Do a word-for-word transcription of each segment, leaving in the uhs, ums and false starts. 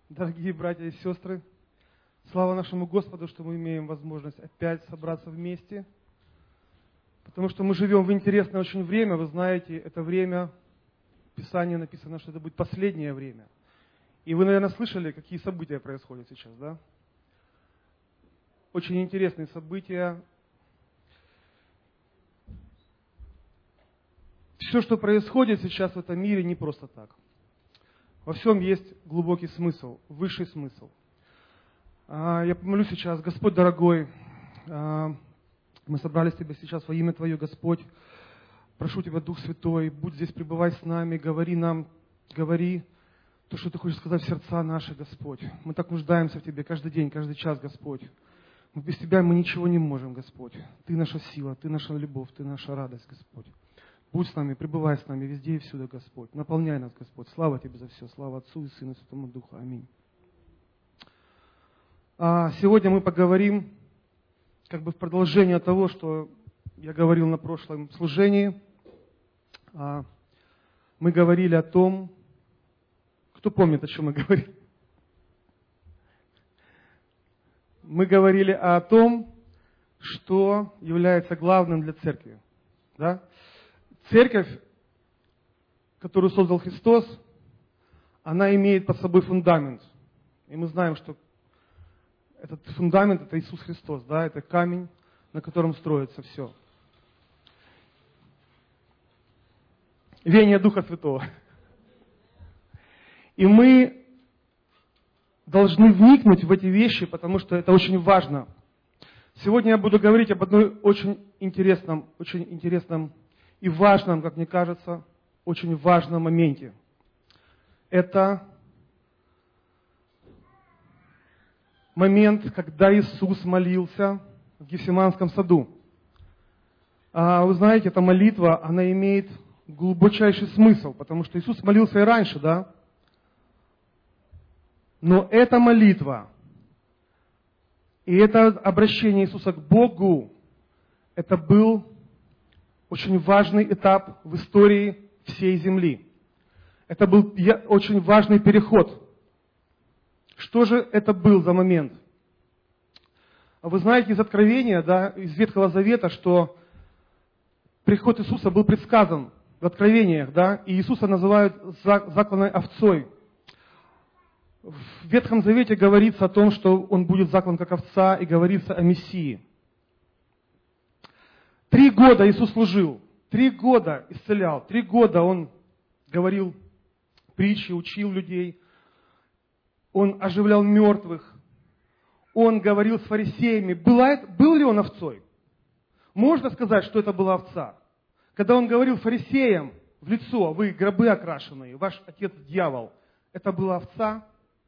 Дорогие братья и сестры, слава нашему Господу, что мы имеем возможность опять собраться вместе, потому что мы живем в интересное очень время. Вы знаете, это время, в Писании написано, что это будет последнее время. И вы, наверное, слышали, какие события происходят сейчас, да? Очень интересные события. Все, что происходит сейчас в этом мире, не просто так. Во всем есть глубокий смысл, высший смысл. Я помолюсь сейчас: Господь дорогой, мы собрались Тебя сейчас во имя Твое, Господь. Прошу Тебя, Дух Святой, будь здесь, пребывай с нами, говори нам, говори то, что Ты хочешь сказать в сердца наши, Господь. Мы так нуждаемся в Тебе каждый день, каждый час, Господь. Без Тебя мы ничего не можем, Господь. Ты наша сила, Ты наша любовь, Ты наша радость, Господь. Будь с нами, пребывай с нами везде и всюду, Господь. Наполняй нас, Господь. Слава Тебе за все. Слава Отцу и Сыну и Святому Духу. Аминь. А сегодня мы поговорим как бы в продолжение того, что я говорил на прошлом служении. А мы говорили о том, кто помнит, о чем мы говорили? Мы говорили о том, что является главным для церкви. Да? Церковь, которую создал Христос, она имеет под собой фундамент. И мы знаем, что этот фундамент – это Иисус Христос, да, это камень, на котором строится все. Веяние Духа Святого. И мы должны вникнуть в эти вещи, потому что это очень важно. Сегодня я буду говорить об одной очень интересном, очень интересном и важном, как мне кажется, очень важном моменте. Это момент, когда Иисус молился в Гефсиманском саду. Вы знаете, эта молитва, она имеет глубочайший смысл, потому что Иисус молился и раньше, да? Но эта молитва и это обращение Иисуса к Богу, это был очень важный этап в истории всей земли. Это был очень важный переход. Что же это был за момент? Вы знаете из Откровения, да, из Ветхого Завета, что приход Иисуса был предсказан в Откровениях, да, и Иисуса называют закланной овцой. В Ветхом Завете говорится о том, что Он будет заклан как овца, и говорится о Мессии. Три года Иисус служил, три года исцелял, три года Он говорил притчи, учил людей, Он оживлял мертвых, Он говорил с фарисеями. Была, был ли Он овцой? Можно сказать, что это была овца. Когда Он говорил фарисеям в лицо: вы гробы окрашенные, ваш отец дьявол, это была овца?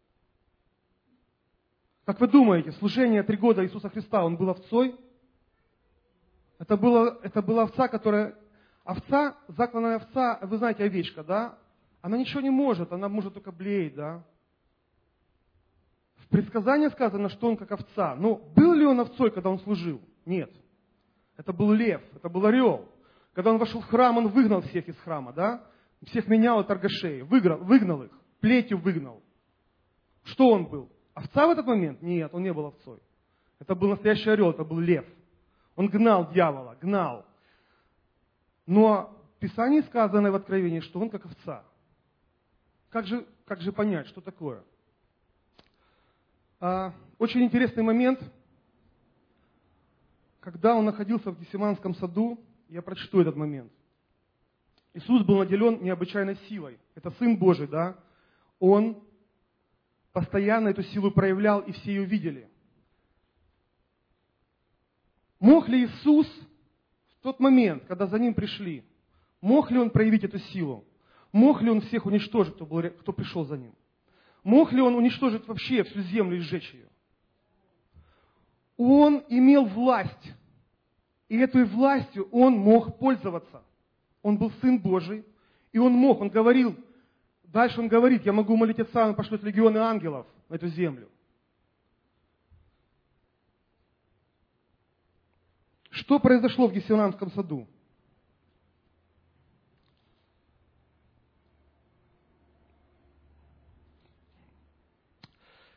Как вы думаете, служение три года Иисуса Христа, Он был овцой? Это, было, это была овца, которая... Овца, закланная овца, вы знаете, овечка, да? Она ничего не может, она может только блеять, да? В предсказании сказано, что он как овца. Но был ли он овцой, когда он служил? Нет. Это был лев, это был орел. Когда он вошел в храм, он выгнал всех из храма, да? Всех менял и торгашей, выгнал, выгнал их, плетью выгнал. Что он был? Овца в этот момент? Нет, он не был овцой. Это был настоящий орел, это был лев. Он гнал дьявола, гнал. Но в Писании сказано в Откровении, что он как овца. Как же, как же понять, что такое? А, очень интересный момент, когда он находился в Гефсиманском саду, я прочту этот момент. Иисус был наделен необычайной силой. Это Сын Божий, да? Он постоянно эту силу проявлял, и все ее видели. Мог ли Иисус в тот момент, когда за Ним пришли, мог ли Он проявить эту силу? Мог ли Он всех уничтожить, кто, был, кто пришел за Ним? Мог ли Он уничтожить вообще всю землю и сжечь ее? Он имел власть, и этой властью Он мог пользоваться. Он был Сын Божий, и Он мог, Он говорил, дальше Он говорит: я могу молить Отца, Он пошлет легионы ангелов на эту землю. Что произошло в Гефсиманском саду?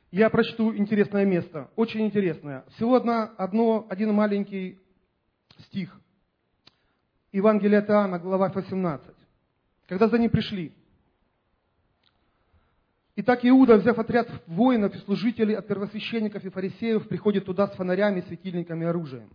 Я прочту интересное место, очень интересное. Всего одна, одно, один маленький стих. Евангелие от Иоанна, глава восемнадцать. Когда за ним пришли. Итак, Иуда, взяв отряд воинов и служителей от первосвященников и фарисеев, приходит туда с фонарями, светильниками и оружием.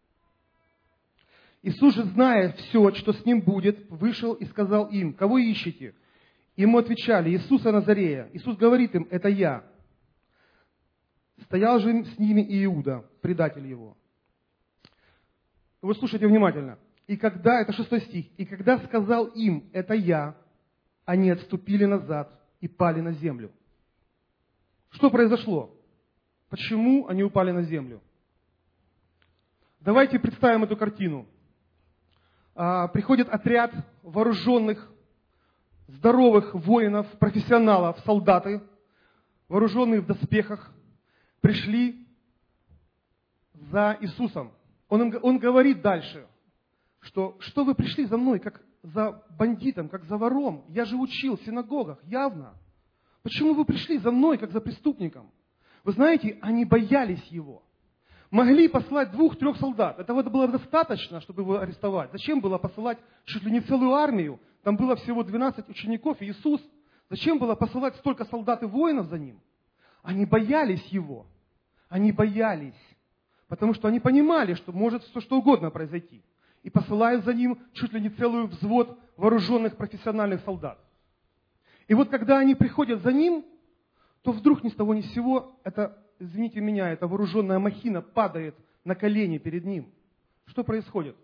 Иисус же, зная все, что с ним будет, вышел и сказал им: «Кого ищете?» Ему отвечали: «Иисуса Назарея». Иисус говорит им: «Это я». Стоял же с ними и Иуда, предатель его. Вы слушайте внимательно. И когда, это шестой стих, «И когда сказал им: это я, они отступили назад и пали на землю». Что произошло? Почему они упали на землю? Давайте представим эту картину. А, приходит отряд вооруженных, здоровых воинов, профессионалов, солдаты, вооруженные в доспехах, пришли за Иисусом. Он, им, он говорит дальше, что, что вы пришли за мной, как за бандитом, как за вором? Я же учил в синагогах, явно. Почему вы пришли за мной, как за преступником? Вы знаете, они боялись его. Могли послать двух-трех солдат. Этого было достаточно, чтобы его арестовать. Зачем было посылать чуть ли не целую армию? Там было всего двенадцать учеников и Иисус. Зачем было посылать столько солдат и воинов за ним? Они боялись его. Они боялись. Потому что они понимали, что может все что угодно произойти. И посылают за ним чуть ли не целый взвод вооруженных профессиональных солдат. И вот когда они приходят за ним, то вдруг ни с того ни с сего, это, извините меня, эта вооруженная махина падает на колени перед ним. Что происходит?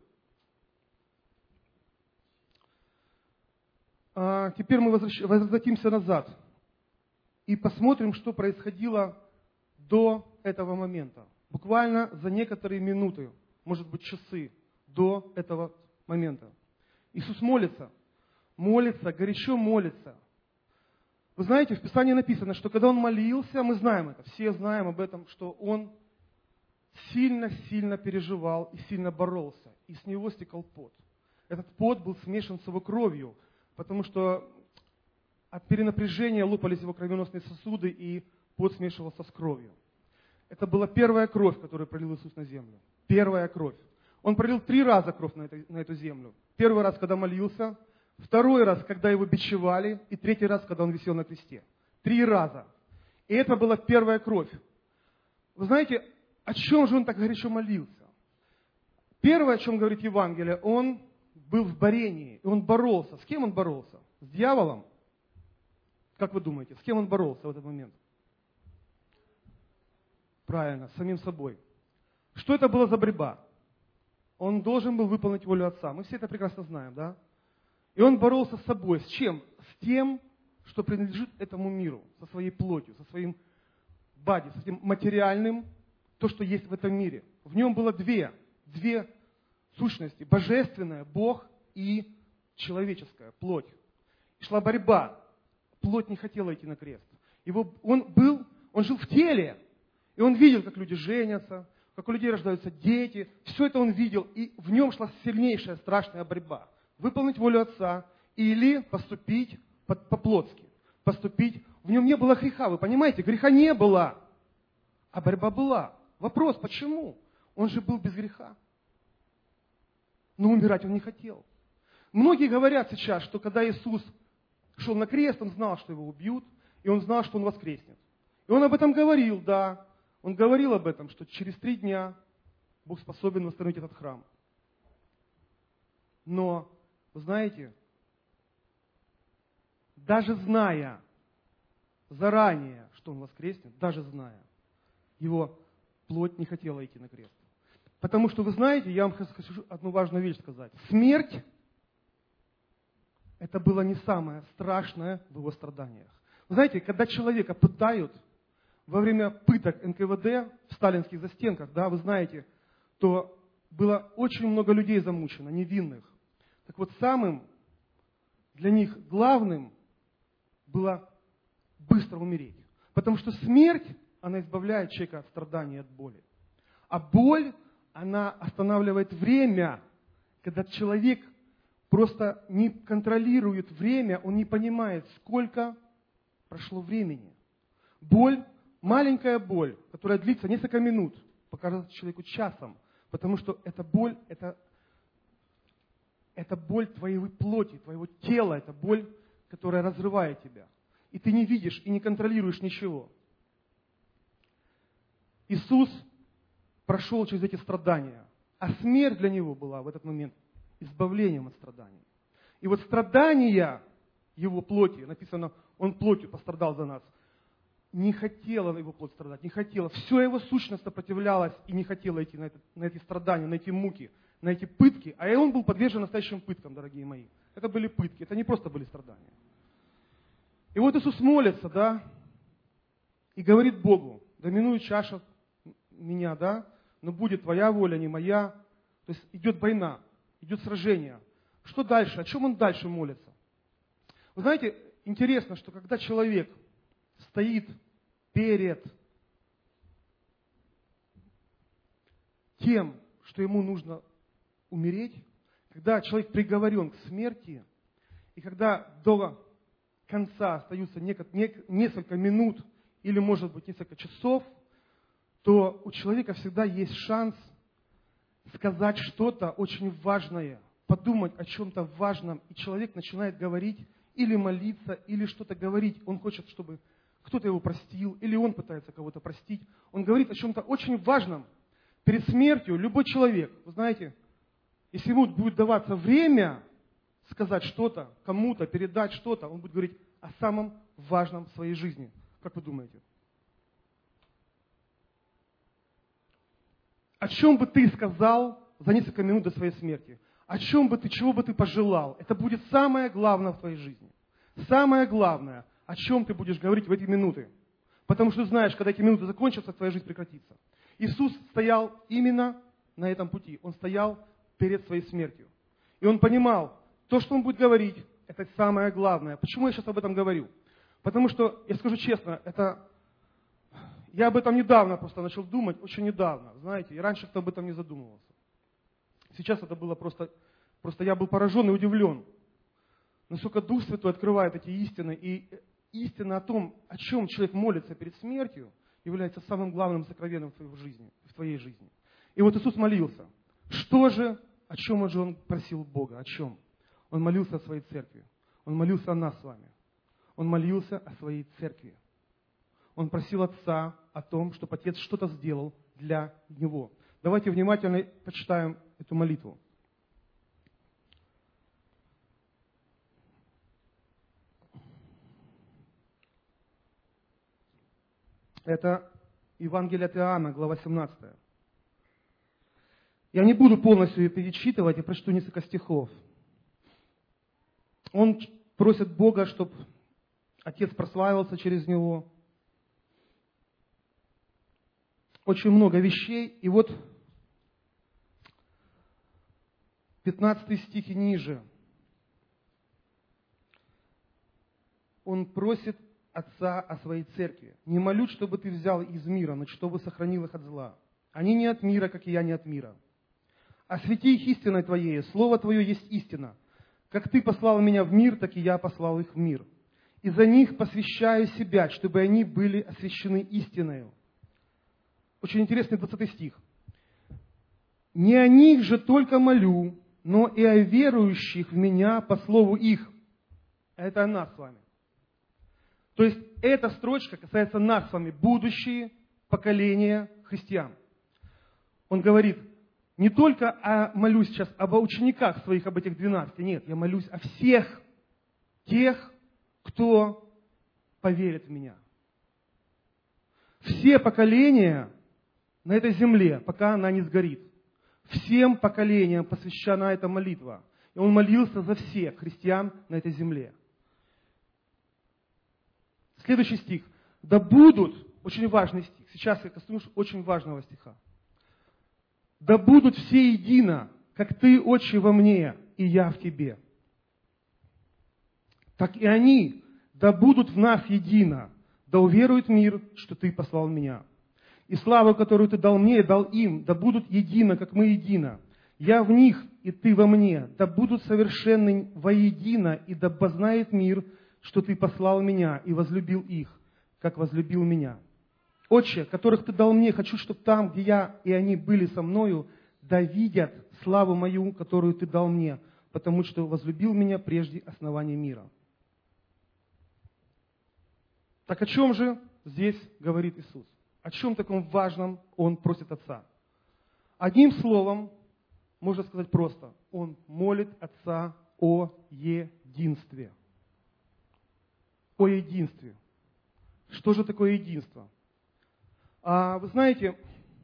А теперь мы возвращ... возвратимся назад и посмотрим, что происходило до этого момента. Буквально за некоторые минуты, может быть часы, до этого момента. Иисус молится, молится, горячо молится. Вы знаете, в Писании написано, что когда Он молился, мы знаем это, все знаем об этом, что Он сильно-сильно переживал и сильно боролся, и с Него стекал пот. Этот пот был смешан с Его кровью, потому что от перенапряжения лопались Его кровеносные сосуды, и пот смешивался с кровью. Это была первая кровь, которую пролил Иисус на землю. Первая кровь. Он пролил три раза кровь на, это, на эту землю. Первый раз, когда молился, второй раз, когда его бичевали, и третий раз, когда он висел на кресте. Три раза. И это была первая кровь. Вы знаете, о чем же он так горячо молился? Первое, о чем говорит Евангелие, он был в борении, и он боролся. С кем он боролся? С дьяволом? Как вы думаете, с кем он боролся в этот момент? Правильно, с самим собой. Что это была за борьба? Он должен был выполнить волю Отца. Мы все это прекрасно знаем, да? И он боролся с собой. С чем? С тем, что принадлежит этому миру, со своей плотью, со своим бади, с этим материальным, то, что есть в этом мире. В нем было две, две сущности. Божественная, Бог, и человеческая, плоть. И шла борьба. Плоть не хотела идти на крест. Его, он, был, он жил в теле, и он видел, как люди женятся, как у людей рождаются дети. Все это он видел, и в нем шла сильнейшая, страшная борьба. Выполнить волю Отца или поступить по-плотски. Поступить. В нем не было греха, вы понимаете? Греха не было, а борьба была. Вопрос, почему? Он же был без греха. Но умирать он не хотел. Многие говорят сейчас, что когда Иисус шел на крест, он знал, что его убьют, и он знал, что он воскреснет. И он об этом говорил, да. Он говорил об этом, что через три дня Бог способен восстановить этот храм. Но, вы знаете, даже зная заранее, что он воскреснет, даже зная, его плоть не хотела идти на крест. Потому что, вы знаете, я вам хочу одну важную вещь сказать. Смерть – это было не самое страшное в его страданиях. Вы знаете, когда человека пытают, во время пыток эн ка вэ дэ в сталинских застенках, да, вы знаете, то было очень много людей замучено, невинных. Так вот, самым для них главным было быстро умереть. Потому что смерть, она избавляет человека от страданий и от боли. А боль, она останавливает время, когда человек просто не контролирует время, он не понимает, сколько прошло времени. Боль маленькая боль, которая длится несколько минут, покажется человеку часом, потому что эта боль, это, это боль твоей плоти, твоего тела, это боль, которая разрывает тебя. И ты не видишь и не контролируешь ничего. Иисус прошел через эти страдания, а смерть для Него была в этот момент избавлением от страданий. И вот страдания Его плоти, написано, Он плотью пострадал за нас, не хотела Его плоть страдать, не хотела. Все Его сущность сопротивлялась и не хотела идти на, это, на эти страдания, на эти муки, на эти пытки. А и Он был подвержен настоящим пыткам, дорогие мои. Это были пытки, это не просто были страдания. И вот Иисус молится, да, и говорит Богу: да минует чаша меня, да, но будет Твоя воля, не моя. То есть идет война, идет сражение. Что дальше? О чем он дальше молится? Вы знаете, интересно, что когда человек стоит перед тем, что ему нужно умереть, когда человек приговорен к смерти, и когда до конца остаются несколько минут или, может быть, несколько часов, то у человека всегда есть шанс сказать что-то очень важное, подумать о чем-то важном, и человек начинает говорить или молиться, или что-то говорить. Он хочет, чтобы кто-то его простил, или он пытается кого-то простить. Он говорит о чем-то очень важном. Перед смертью любой человек, вы знаете, если ему будет даваться время сказать что-то, кому-то, передать что-то, он будет говорить о самом важном в своей жизни. Как вы думаете? О чем бы ты сказал за несколько минут до своей смерти? О чем бы ты, чего бы ты пожелал? Это будет самое главное в твоей жизни. Самое главное, о чем ты будешь говорить в эти минуты. Потому что знаешь, когда эти минуты закончатся, твоя жизнь прекратится. Иисус стоял именно на этом пути. Он стоял перед своей смертью. И он понимал, то, что он будет говорить, это самое главное. Почему я сейчас об этом говорю? Потому что, я скажу честно, это... Я об этом недавно просто начал думать, очень недавно, знаете, и раньше кто об этом не задумывался. Сейчас это было просто, просто я был поражен и удивлен, насколько Дух Святой открывает эти истины, и истина о том, о чем человек молится перед смертью, является самым главным сокровенным в твоей жизни, в твоей жизни. И вот Иисус молился. Что же, о чем же Он просил Бога, о чем? Он молился о своей церкви, Он молился о нас с вами, Он молился о своей церкви. Он просил Отца о том, чтобы Отец что-то сделал для Него. Давайте внимательно почитаем эту молитву. Это Евангелие от Иоанна, глава семнадцатая. Я не буду полностью ее перечитывать, я прочту несколько стихов. Он просит Бога, чтобы Отец прославился через него. Очень много вещей. И вот пятнадцатый стих и ниже. Он просит Отца о своей церкви. «Не молю, чтобы ты взял из мира, но чтобы сохранил их от зла. Они не от мира, как и я не от мира. Освети их истиной Твоей, Слово Твое есть истина. Как Ты послал меня в мир, так и я послал их в мир. И за них посвящаю себя, чтобы они были освящены истиною». Очень интересный двадцатый стих. «Не о них же только молю, но и о верующих в Меня по слову их». Это о нас с вами. То есть эта строчка касается нас с вами, будущие поколения христиан. Он говорит, не только о, молюсь сейчас об учениках своих, об этих двенадцати, нет, я молюсь о всех тех, кто поверит в Меня. Все поколения на этой земле, пока она не сгорит. Всем поколениям посвящена эта молитва. И он молился за всех христиан на этой земле. Следующий стих. Да будут, очень важный стих, сейчас я коснусь очень важного стиха. Да будут все едино, как Ты, Отче, во мне, и я в Тебе. Так и они, да будут в нас едино, да уверует мир, что Ты послал Меня. И славу, которую Ты дал мне, дал им, да будут едино, как мы едино. Я в них, и Ты во мне, да будут совершенны воедино, и да познает мир, что Ты послал Меня и возлюбил их, как возлюбил Меня. Отче, которых Ты дал мне, хочу, чтобы там, где я и они были со мною, да видят славу мою, которую Ты дал мне, потому что возлюбил меня прежде основания мира». Так о чем же здесь говорит Иисус? О чем таком важном Он просит Отца? Одним словом, можно сказать просто, Он молит Отца о единстве. О единстве. Что же такое единство? А, вы знаете,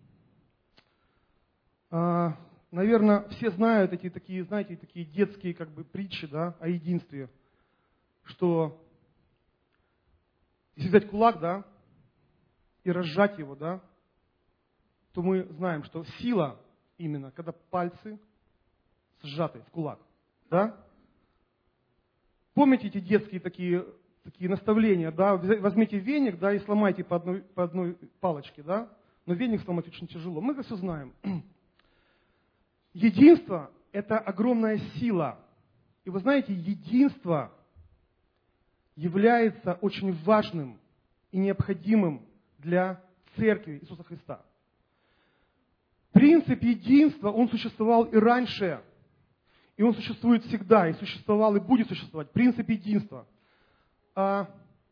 а, наверное, все знают эти такие, знаете, такие детские как бы притчи, да, о единстве, что если взять кулак, да, и разжать его, да, то мы знаем, что сила именно, когда пальцы сжаты в кулак, да. Помните эти детские такие, такие наставления, да, возьмите веник, да, и сломайте по одной, по одной палочке, да, но веник сломать очень тяжело. Мы это все знаем. Единство – это огромная сила. И вы знаете, единство является очень важным и необходимым для Церкви Иисуса Христа. Принцип единства, он существовал и раньше, и он существует всегда, и существовал, и будет существовать. Принцип единства. А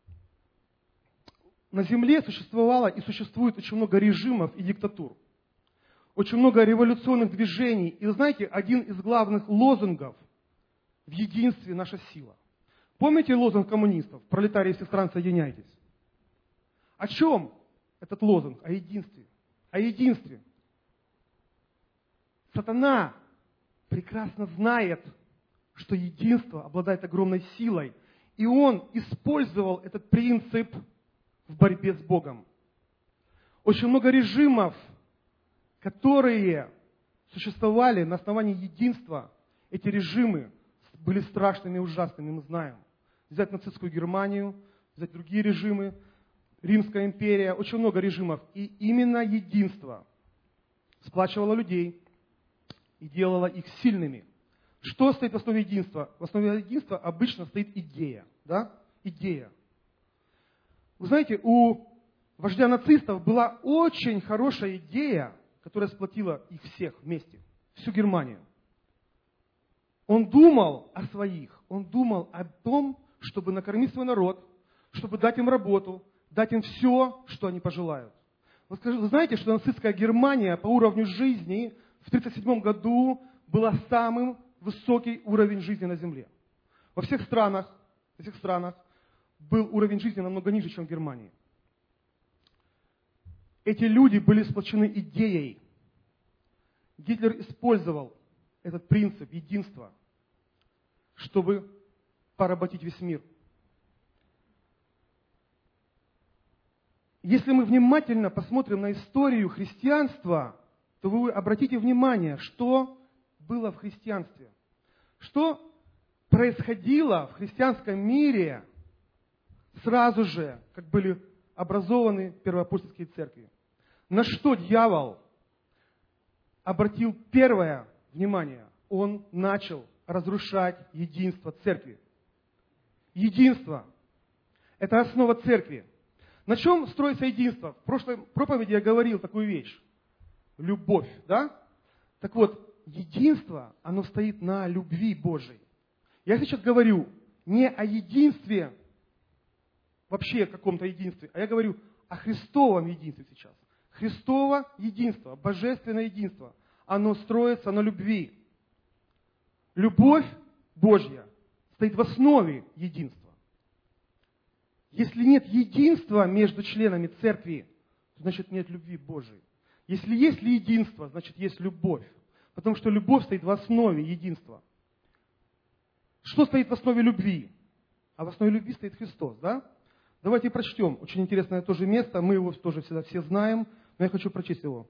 на земле существовало и существует очень много режимов и диктатур. Очень много революционных движений. И знаете, один из главных лозунгов в единстве – наша сила. Помните лозунг коммунистов? Пролетарии всех стран, соединяйтесь. О чем этот лозунг? О единстве. О единстве. Сатана прекрасно знает, что единство обладает огромной силой. И он использовал этот принцип в борьбе с Богом. Очень много режимов, которые существовали на основании единства, эти режимы были страшными и ужасными, мы знаем. Взять нацистскую Германию, взять другие режимы, Римская империя, очень много режимов. И именно единство сплачивало людей и делало их сильными. Что стоит в основе единства? В основе единства обычно стоит идея. Да? Идея. Вы знаете, у вождя нацистов была очень хорошая идея, которая сплотила их всех вместе, всю Германию. Он думал о своих, он думал о том, чтобы накормить свой народ, чтобы дать им работу, дать им все, что они пожелают. Вы знаете, что нацистская Германия по уровню жизни в тысяча девятьсот тридцать седьмом году была самым высокий уровень жизни на земле. Во всех странах, во всех странах был уровень жизни намного ниже, чем в Германии. Эти люди были сплочены идеей. Гитлер использовал этот принцип единства, чтобы поработить весь мир. Если мы внимательно посмотрим на историю христианства, то вы обратите внимание, что было в христианстве. Что происходило в христианском мире сразу же, как были образованы первоапостольские церкви. На что дьявол обратил первое внимание? Он начал разрушать единство церкви. Единство – это основа церкви. На чем строится единство? В прошлой проповеди я говорил такую вещь. Любовь, да? Так вот, единство, оно стоит на любви Божией. Я сейчас говорю не о единстве, вообще каком-то единстве, а я говорю о Христовом единстве сейчас. Христово единство, божественное единство, оно строится на любви. Любовь Божья стоит в основе единства. Если нет единства между членами церкви, значит нет любви Божией. Если есть ли единство, значит есть любовь. Потому что любовь стоит в основе единства. Что стоит в основе любви? А в основе любви стоит Христос, да? Давайте прочтем. Очень интересное тоже место. Мы его тоже всегда все знаем, но я хочу прочесть его.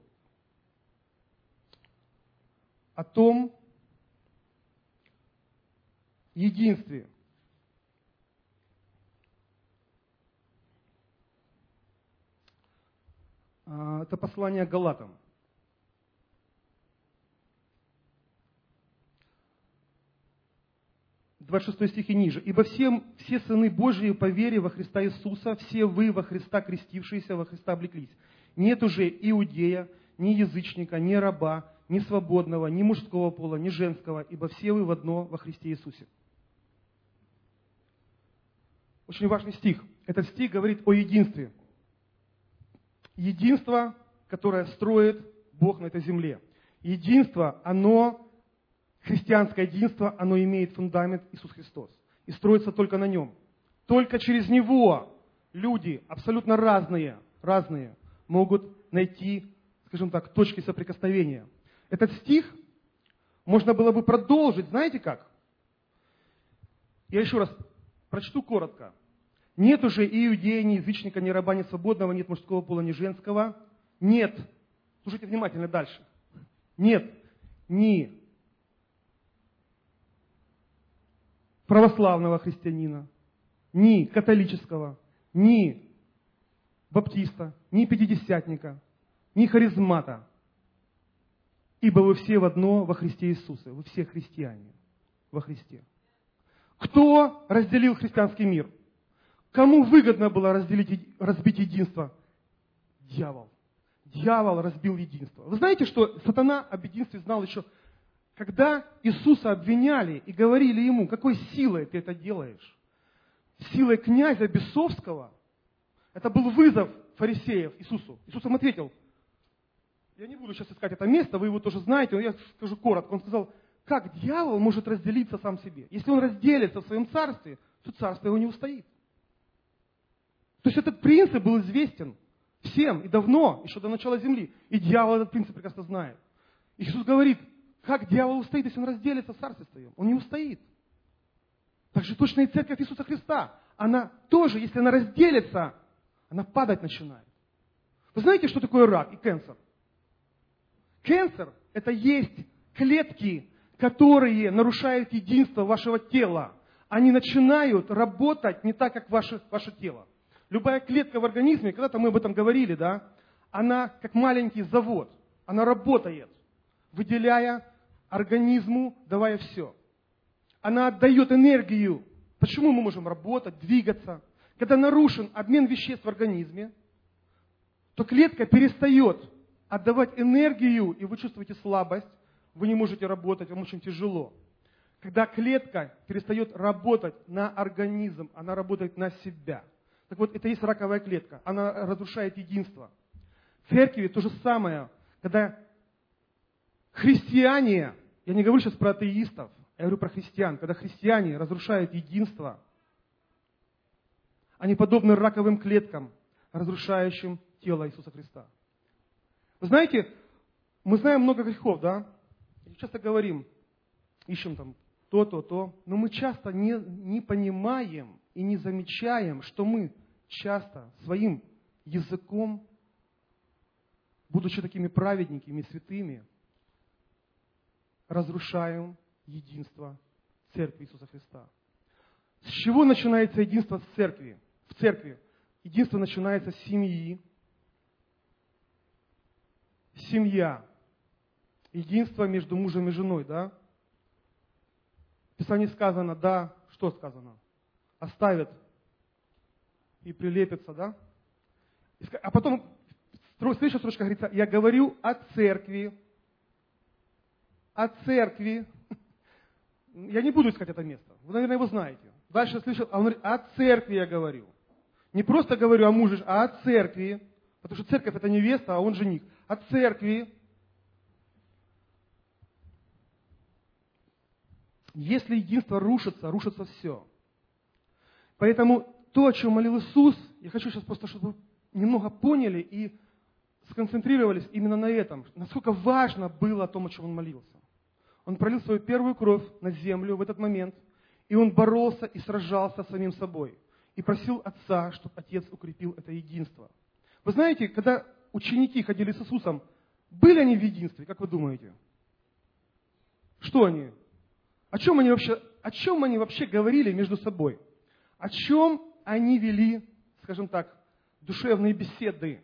О том единстве. Это послание к Галатам. двадцать шестой стих и ниже. «Ибо все, все сыны Божьи по вере во Христа Иисуса, все вы во Христа крестившиеся, во Христа облеклись. Нет уже иудея, ни язычника, ни раба, ни свободного, ни мужского пола, ни женского, ибо все вы в одно во Христе Иисусе». Очень важный стих. Этот стих говорит о единстве. Единство, которое строит Бог на этой земле. Единство, оно... Христианское единство, оно имеет фундамент Иисус Христос. И строится только на Нем. Только через Него люди абсолютно разные, разные могут найти, скажем так, точки соприкосновения. Этот стих можно было бы продолжить, знаете как? Я еще раз прочту коротко. «Нет уже и иудея, ни язычника, ни раба, ни свободного, нет мужского пола, ни женского. Нет». Слушайте внимательно дальше. «Нет ни православного христианина, ни католического, ни баптиста, ни пятидесятника, ни харизмата. Ибо вы все в одно во Христе Иисусе. Вы все христиане во Христе». Кто разделил христианский мир? Кому выгодно было разделить, разбить единство? Дьявол. Дьявол разбил единство. Вы знаете, что сатана об единстве знал еще, когда Иисуса обвиняли и говорили ему, какой силой ты это делаешь? Силой князя бесовского. Это был вызов фарисеев Иисусу. Иисус им ответил. Я не буду сейчас искать это место, вы его тоже знаете, но я скажу коротко. Он сказал, как дьявол может разделиться сам себе? Если он разделится в своем царстве, то царство его не устоит. То есть этот принцип был известен всем и давно, еще до начала земли. И дьявол этот принцип прекрасно знает. Иисус говорит, как дьявол устоит, если он разделится в царстве своем? Он не устоит. Так же точно и церковь Иисуса Христа. Она тоже, если она разделится, она падать начинает. Вы знаете, что такое рак и канцер? Канцер – это есть клетки, которые нарушают единство вашего тела. Они начинают работать не так, как ваше, ваше тело. Любая клетка в организме, когда-то мы об этом говорили, да, она как маленький завод. Она работает, выделяя организму, давая все. Она отдает энергию. Почему мы можем работать, двигаться? Когда нарушен обмен веществ в организме, то клетка перестает отдавать энергию, и вы чувствуете слабость, вы не можете работать, вам очень тяжело. Когда клетка перестает работать на организм, она работает на себя. Так вот, это есть раковая клетка, она разрушает единство. В церкви то же самое, когда христиане, я не говорю сейчас про атеистов, я говорю про христиан, когда христиане разрушают единство, они подобны раковым клеткам, разрушающим тело Иисуса Христа. Вы знаете, мы знаем много грехов, да? И часто говорим, ищем там то, то, то, но мы часто не, не понимаем и не замечаем, что мы часто своим языком, будучи такими праведниками, святыми, разрушаем единство Церкви Иисуса Христа. С чего начинается единство в церкви? В церкви. Единство начинается с семьи. Семья. Единство между мужем и женой, да? В Писании сказано, да, что сказано? Оставят и прилепятся, да? А потом, следующая строчка говорится, я говорю о церкви. О церкви. Я не буду искать это место. Вы, наверное, его знаете. Дальше слышал, а он говорит, о церкви я говорю. Не просто говорю о муже, а о церкви. Потому что церковь это невеста, а он жених. О церкви. Если единство рушится, рушится все. Поэтому то, о чем молил Иисус, я хочу сейчас просто, чтобы вы немного поняли и сконцентрировались именно на этом. Насколько важно было о том, о чем он молился. Он пролил свою первую кровь на землю в этот момент, и он боролся и сражался с самим собой. И просил Отца, чтобы Отец укрепил это единство. Вы знаете, когда ученики ходили с Иисусом, были они в единстве, как вы думаете? Что они? О чем они вообще, о чем они вообще говорили между собой? О чем они вели, скажем так, душевные беседы?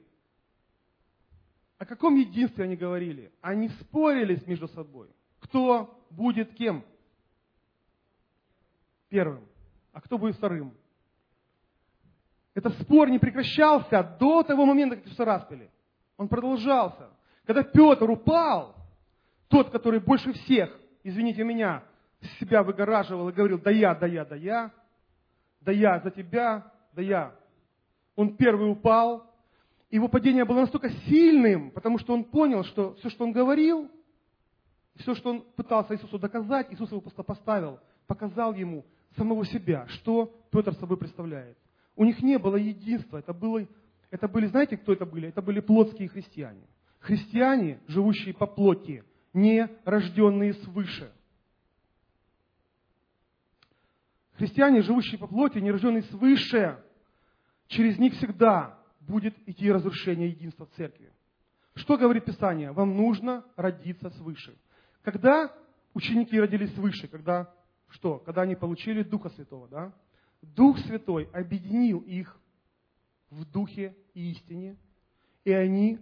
О каком единстве они говорили? Они спорились между собой. Кто будет кем? первым, а кто будет вторым. Этот спор не прекращался до того момента, как Иисуса распяли. Он продолжался. Когда Петр упал, тот, который больше всех, извините меня, себя выгораживал и говорил: да я, да я, да я, да я за тебя, да я. Он первый упал. Его падение было настолько сильным, потому что он понял, что все, что он говорил, все, что он пытался Иисусу доказать, Иисус его просто поставил, показал ему самого себя, что Петр собой представляет. У них не было единства. Это, было, это были, знаете, кто это были? Это были плотские христиане. Христиане, живущие по плоти, не рожденные свыше. Христиане, живущие по плоти, не рожденные свыше, через них всегда будет идти разрушение единства в церкви. Что говорит Писание? Вам нужно родиться свыше. Когда ученики родились свыше? Когда что? Когда они получили Духа Святого, да? Дух Святой объединил их в духе и истине, и они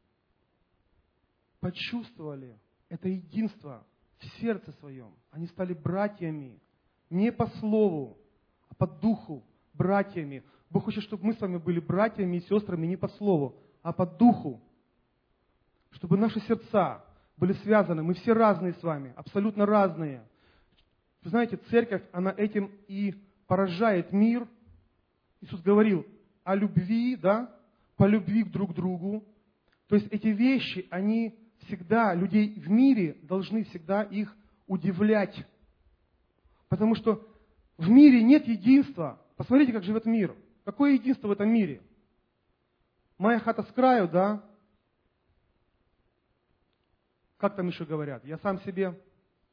почувствовали это единство в сердце своем. Они стали братьями, не по слову, а по духу, братьями. Бог хочет, чтобы мы с вами были братьями и сестрами не по слову, а по духу. Чтобы наши сердца были связаны. Мы все разные с вами, абсолютно разные. Вы знаете, церковь, она этим и поражает мир. Иисус говорил о любви, да, по любви друг к другу. То есть эти вещи, они всегда, людей в мире, должны всегда их удивлять. Потому что в мире нет единства. Посмотрите, как живет мир. Какое единство в этом мире? Моя хата с краю, да? Как там еще говорят? Я сам себе.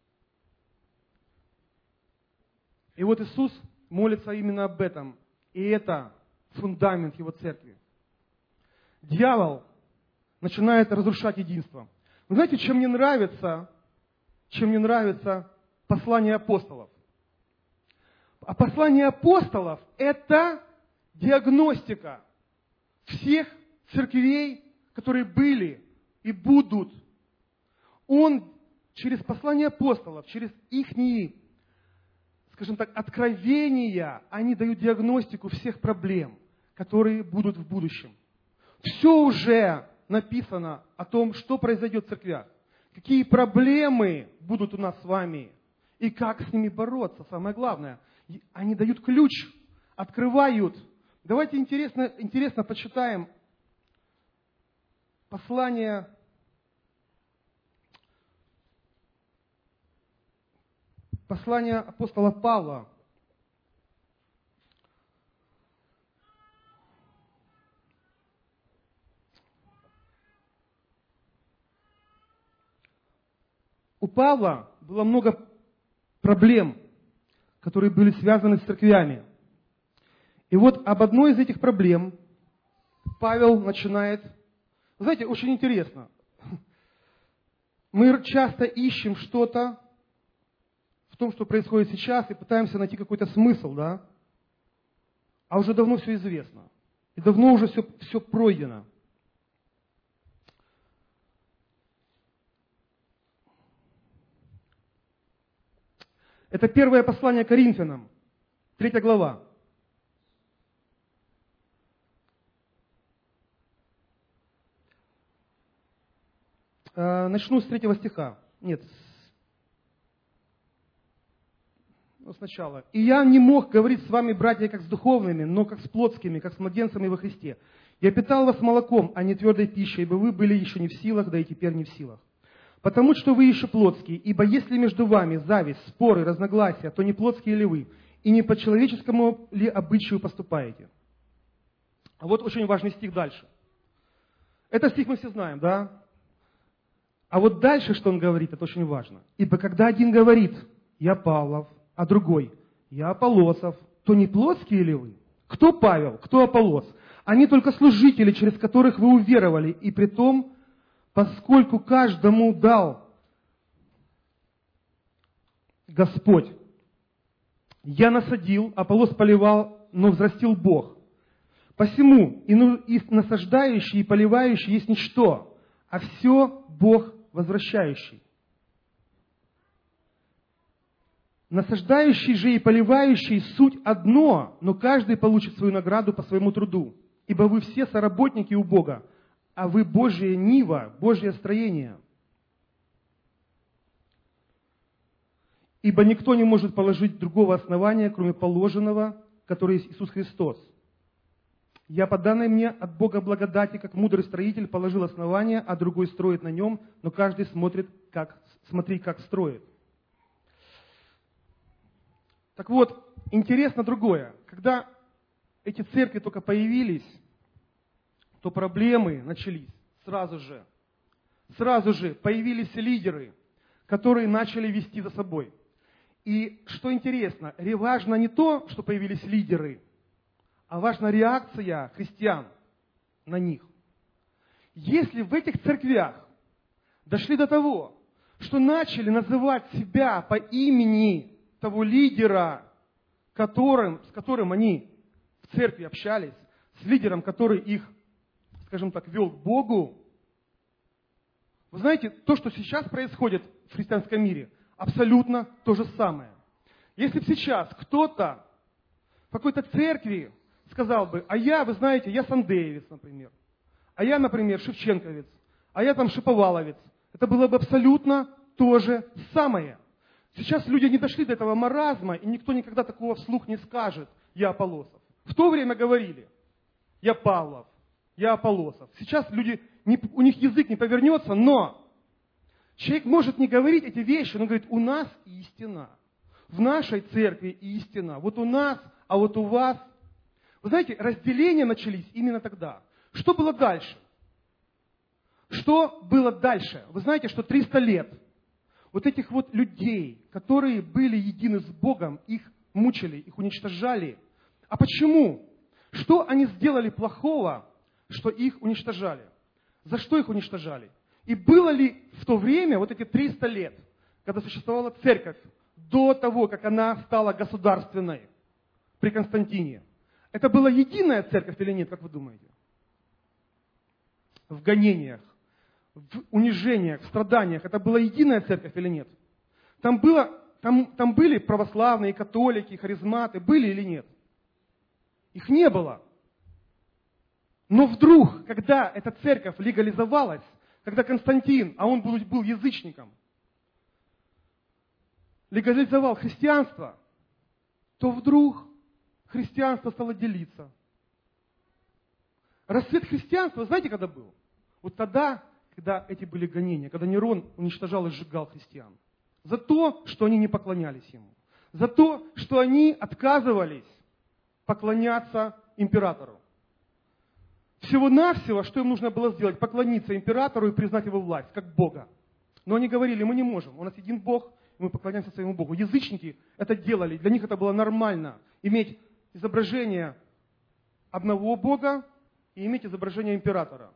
И вот Иисус молится именно об этом. И это фундамент Его церкви. Дьявол начинает разрушать единство. Вы знаете, чем мне нравится, чем мне нравится послание апостолов? А послание апостолов – это диагностика всех церквей, которые были и будут. Он через послание апостолов, через их, скажем так, откровения, они дают диагностику всех проблем, которые будут в будущем. Все уже написано о том, что произойдет в церквях, какие проблемы будут у нас с вами и как с ними бороться. Самое главное, они дают ключ, открывают. Давайте интересно, интересно почитаем послание Послание апостола Павла. У Павла было много проблем, которые были связаны с церквями. И вот об одной из этих проблем Павел начинает... Вы знаете, очень интересно. Мы часто ищем что-то в том, что происходит сейчас, и пытаемся найти какой-то смысл, да? А уже давно все известно. И давно уже все, все пройдено. Это первое послание Коринфянам, третья глава. Начну с третьего стиха. Нет, ну, сначала. «И я не мог говорить с вами, братья, как с духовными, но как с плотскими, как с младенцами во Христе. Я питал вас молоком, а не твердой пищей, ибо вы были еще не в силах, да и теперь не в силах. Потому что вы еще плотские, ибо если между вами зависть, споры, разногласия, то не плотские ли вы, и не по человеческому ли обычаю поступаете?» А вот очень важный стих дальше. Этот стих мы все знаем, да? А вот дальше, что он говорит, это очень важно. «Ибо когда один говорит, я Павлов, а другой, я Аполлосов, то не плотские ли вы? Кто Павел, кто Аполлос? Они только служители, через которых вы уверовали, и при том, поскольку каждому дал Господь. Я насадил, Аполлос поливал, но взрастил Бог. Посему и насаждающий, и поливающий есть ничто, а все Бог возвращающий. Насаждающий же и поливающий суть одно, но каждый получит свою награду по своему труду. Ибо вы все соработники у Бога, а вы Божья нива, Божье строение. Ибо никто не может положить другого основания, кроме положенного, которое есть Иисус Христос. Я по данной мне от Бога благодати, как мудрый строитель, положил основание, а другой строит на нем, но каждый смотрит, как, смотри, как строит. Так вот, интересно другое. Когда эти церкви только появились, то проблемы начались сразу же. Сразу же появились лидеры, которые начали вести за собой. И что интересно, важно не то, что появились лидеры, а важна реакция христиан на них. Если в этих церквях дошли до того, что начали называть себя по имени того лидера, которым, с которым они в церкви общались, с лидером, который их, скажем так, вел к Богу, вы знаете, то, что сейчас происходит в христианском мире, абсолютно то же самое. Если бы сейчас кто-то в какой-то церкви сказал бы, а я, вы знаете, я сандеевец, например, а я, например, шевченковец, а я там шиповаловец, это было бы абсолютно то же самое. Сейчас люди не дошли до этого маразма, и никто никогда такого вслух не скажет, я Аполлосов. В то время говорили, я Павлов, я Аполлосов. Сейчас люди, не, у них язык не повернется, но человек может не говорить эти вещи, но говорит, у нас истина. В нашей церкви истина. Вот у нас, а вот у вас. Вы знаете, разделения начались именно тогда. Что было дальше? Что было дальше? Вы знаете, что триста лет вот этих вот людей, которые были едины с Богом, их мучили, их уничтожали. А почему? Что они сделали плохого, что их уничтожали? За что их уничтожали? И было ли в то время, вот эти триста лет, когда существовала церковь, до того, как она стала государственной при Константине, это была единая церковь или нет, как вы думаете? В гонениях, в унижениях, в страданиях, это была единая церковь или нет? Там, было, там, там были православные, католики, харизматы, были или нет? Их не было. Но вдруг, когда эта церковь легализовалась, когда Константин, а он был, был язычником, легализовал христианство, то вдруг христианство стало делиться. Расцвет христианства, знаете, когда был? Вот тогда, когда эти были гонения, когда Нерон уничтожал и сжигал христиан. За то, что они не поклонялись ему. За то, что они отказывались поклоняться императору. Всего-навсего, что им нужно было сделать, поклониться императору и признать его власть, как Бога. Но они говорили, мы не можем, у нас един Бог, и мы поклоняемся своему Богу. Язычники это делали, для них это было нормально, иметь изображение одного Бога и иметь изображение императора.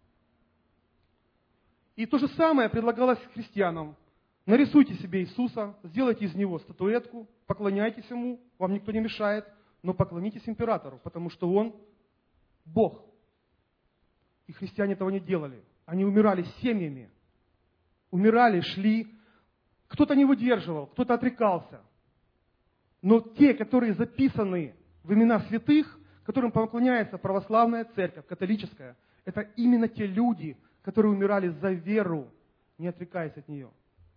И то же самое предлагалось христианам. Нарисуйте себе Иисуса, сделайте из него статуэтку, поклоняйтесь ему, вам никто не мешает, но поклонитесь императору, потому что он Бог. И христиане этого не делали. Они умирали семьями. Умирали, шли. Кто-то не выдерживал, кто-то отрекался. Но те, которые записаны в имена святых, которым поклоняется православная церковь, католическая, это именно те люди, которые умирали за веру, не отрекаясь от нее.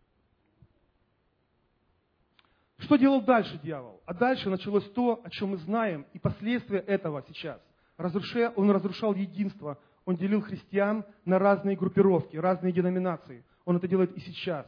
Что делал дальше дьявол? А дальше началось то, о чем мы знаем, и последствия этого сейчас. Разрушая, он разрушал единство, он делил христиан на разные группировки, разные деноминации. Он это делает и сейчас.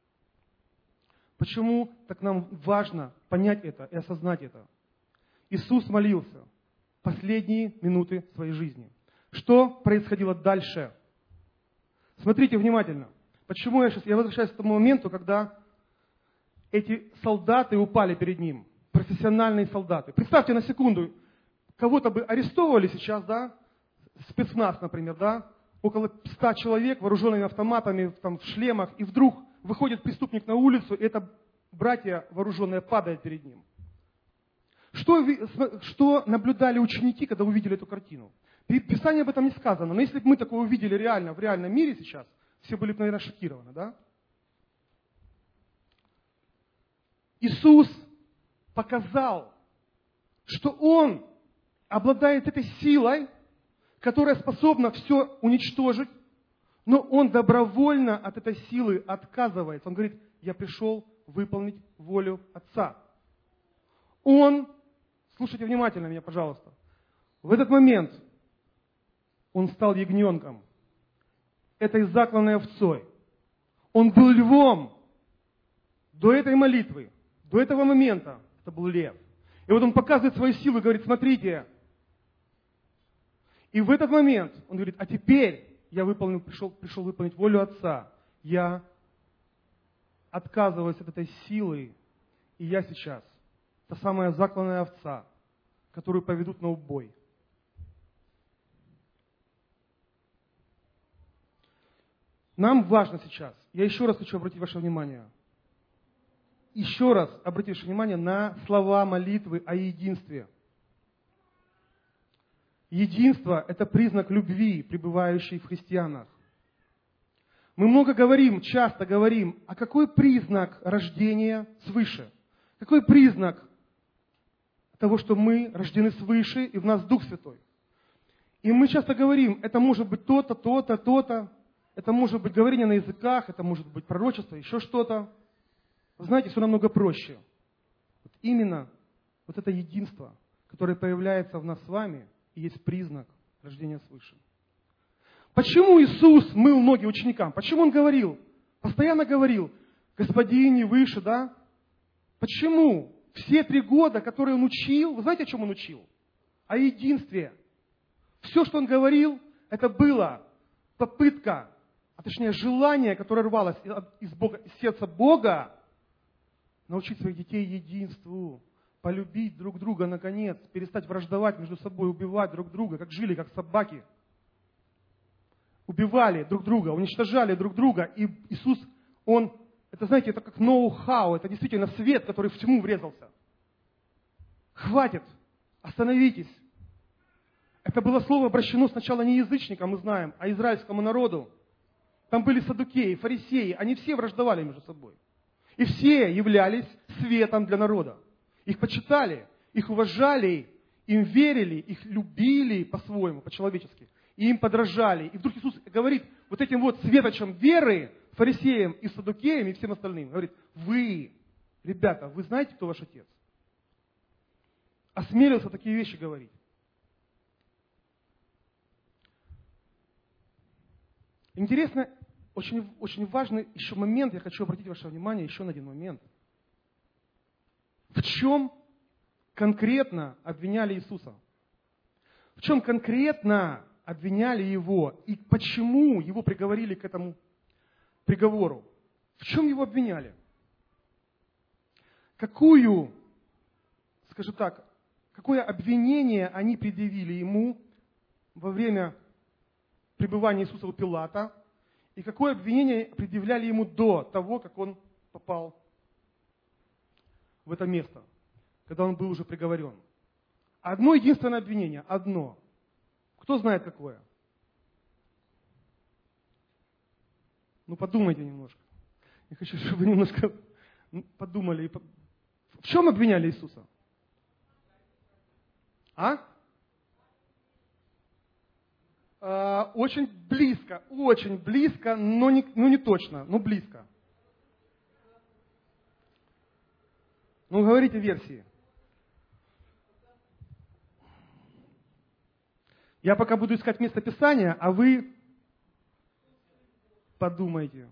Почему так нам важно понять это и осознать это? Иисус молился последние минуты своей жизни. Что происходило дальше? Смотрите внимательно. Почему я сейчас, я возвращаюсь к тому моменту, когда эти солдаты упали перед ним, профессиональные солдаты. Представьте на секунду, кого-то бы арестовывали сейчас, да, спецназ, например, да, около ста человек, вооруженными автоматами, там, в шлемах, и вдруг выходит преступник на улицу, и это братья вооруженные падают перед ним. Что, что наблюдали ученики, когда увидели эту картину? В Писании об этом не сказано, но если бы мы такое увидели реально, в реальном мире сейчас, все были бы, наверное, шокированы, да? Иисус показал, что Он обладает этой силой, которая способна все уничтожить, но Он добровольно от этой силы отказывается. Он говорит, я пришел выполнить волю Отца. Он, слушайте внимательно меня, пожалуйста, в этот момент Он стал ягненком, этой закланной овцой. Он был львом до этой молитвы, до этого момента. Это был лев. И вот Он показывает свою силу и говорит, смотрите. И в этот момент Он говорит, а теперь я выполнил, пришел, пришел выполнить волю Отца. Я отказываюсь от этой силы, и я сейчас та самая закланная овца, которую поведут на убой. Нам важно сейчас, я еще раз хочу обратить ваше внимание, еще раз обратить ваше внимание на слова молитвы о единстве. Единство – это признак любви, пребывающей в христианах. Мы много говорим, часто говорим, а какой признак рождения свыше? Какой признак того, что мы рождены свыше и в нас Дух Святой? И мы часто говорим, это может быть то-то, то-то, то-то, это может быть говорение на языках, это может быть пророчество, еще что-то. Вы знаете, все намного проще. Вот именно вот это единство, которое появляется в нас с вами, и есть признак рождения свыше. Почему Иисус мыл ноги ученикам? Почему Он говорил, постоянно говорил, Господине выше, да? Почему? Все три года, которые Он учил, вы знаете, о чем Он учил? О единстве. Все, что Он говорил, это было попытка, а точнее желание, которое рвалось из, Бога, из сердца Бога, научить своих детей единству, полюбить друг друга наконец, перестать враждовать между собой, убивать друг друга, как жили, как собаки. Убивали друг друга, уничтожали друг друга. И Иисус, Он, это знаете, это как ноу-хау, это действительно свет, который в тьму врезался. Хватит, остановитесь. Это было слово обращено сначала не язычникам, мы знаем, а израильскому народу. Там были саддукеи, фарисеи, они все враждовали между собой. И все являлись светом для народа. Их почитали, их уважали, им верили, их любили по-своему, по-человечески. И им подражали. И вдруг Иисус говорит вот этим вот светочам веры, фарисеям и саддукеям и всем остальным. Говорит, вы, ребята, вы знаете, кто ваш отец? Осмелился такие вещи говорить. Интересно, очень, очень важный еще момент, я хочу обратить ваше внимание еще на один момент. В чем конкретно обвиняли Иисуса? В чем конкретно обвиняли Его? И почему Его приговорили к этому приговору? В чем Его обвиняли? Какую, скажу так, какое обвинение они предъявили Ему во время пребывания Иисуса у Пилата? И какое обвинение предъявляли Ему до того, как Он попал в это место, когда Он был уже приговорен? Одно единственное обвинение, одно. Кто знает какое? Ну, подумайте немножко. Я хочу, чтобы вы немножко подумали. В чем обвиняли Иисуса? А? А, очень близко, очень близко, но не, ну не точно, но близко. Ну, говорите версии. Я пока буду искать место Писания, а вы подумайте.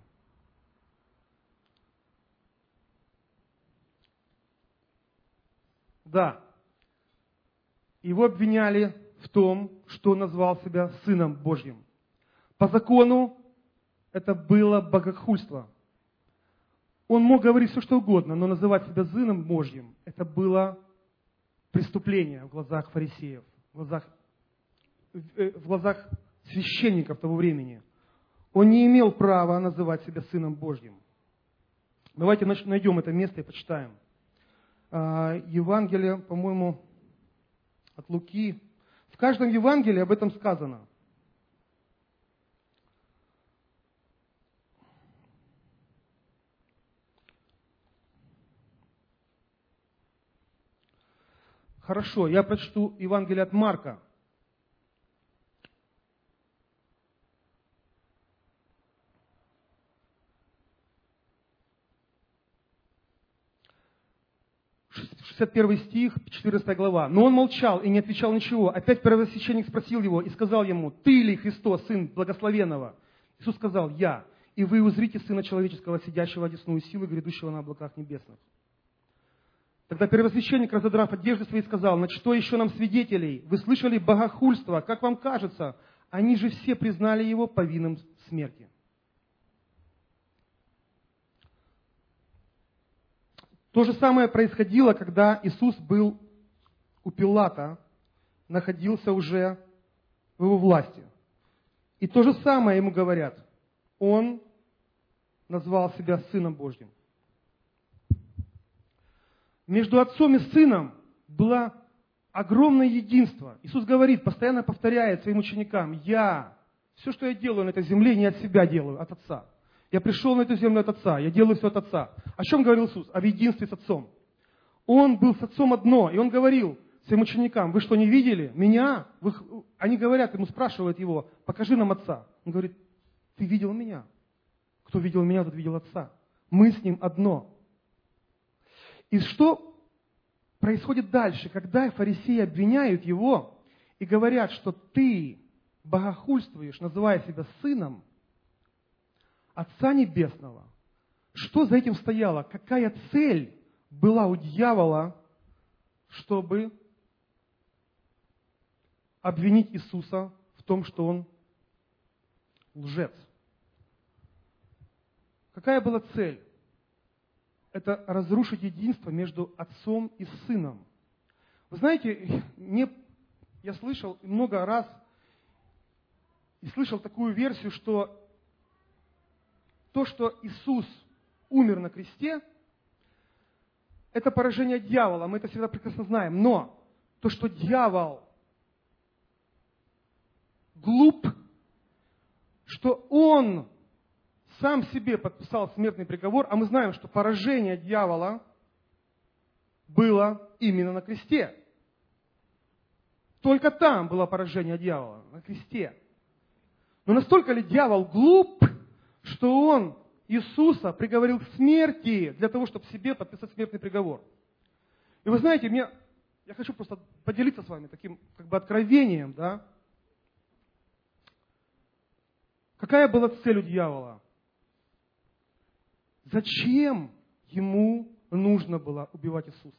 Да. Его обвиняли в том, что он назвал себя Сыном Божьим. По закону это было богохульство. Он мог говорить все, что угодно, но называть себя Сыном Божьим – это было преступление в глазах фарисеев, в глазах, в глазах священников того времени. Он не имел права называть себя Сыном Божьим. Давайте найдем это место и почитаем. Евангелие, по-моему, от Луки. В каждом Евангелии об этом сказано. Хорошо, я прочту Евангелие от Марка. шестьдесят первый стих, четырнадцатая глава. «Но он молчал и не отвечал ничего. Опять первосвященник спросил его и сказал ему: Ты ли Христос, Сын Благословенного? Иисус сказал: Я. И вы узрите Сына Человеческого, сидящего одесную силы, грядущего на облаках небесных». Тогда первосвященник, разодрав одежды свои, сказал: На что еще нам свидетелей? Вы слышали богохульство? Как вам кажется? Они же все признали его повинным смерти. То же самое происходило, когда Иисус был у Пилата, находился уже в его власти. И то же самое ему говорят. Он назвал себя Сыном Божьим. Между Отцом и Сыном было огромное единство. Иисус говорит, постоянно повторяет своим ученикам: Я, все, что я делаю на этой земле, не от себя делаю, от Отца. Я пришел на эту землю от Отца, я делаю все от Отца. О чем говорил Иисус? О единстве с Отцом. Он был с Отцом одно, и Он говорил своим ученикам: вы что, не видели меня? Вы... Они говорят, ему спрашивают его: покажи нам Отца. Он говорит: ты видел меня. Кто видел меня, тот видел Отца. Мы с Ним одно. И что происходит дальше, когда фарисеи обвиняют его и говорят, что ты богохульствуешь, называя себя сыном Отца Небесного? Что за этим стояло? Какая цель была у дьявола, чтобы обвинить Иисуса в том, что Он лжец? Какая была цель? Это разрушить единство между Отцом и Сыном. Вы знаете, мне, я слышал много раз и слышал такую версию, что то, что Иисус умер на кресте, это поражение дьявола, мы это всегда прекрасно знаем. Но то, что дьявол глуп, что он сам себе подписал смертный приговор, а мы знаем, что поражение дьявола было именно на кресте. Только там было поражение дьявола, на кресте. Но настолько ли дьявол глуп, что он Иисуса приговорил к смерти для того, чтобы себе подписать смертный приговор? И вы знаете, мне, я хочу просто поделиться с вами таким как бы откровением, да? Какая была цель у дьявола? Зачем ему нужно было убивать Иисуса?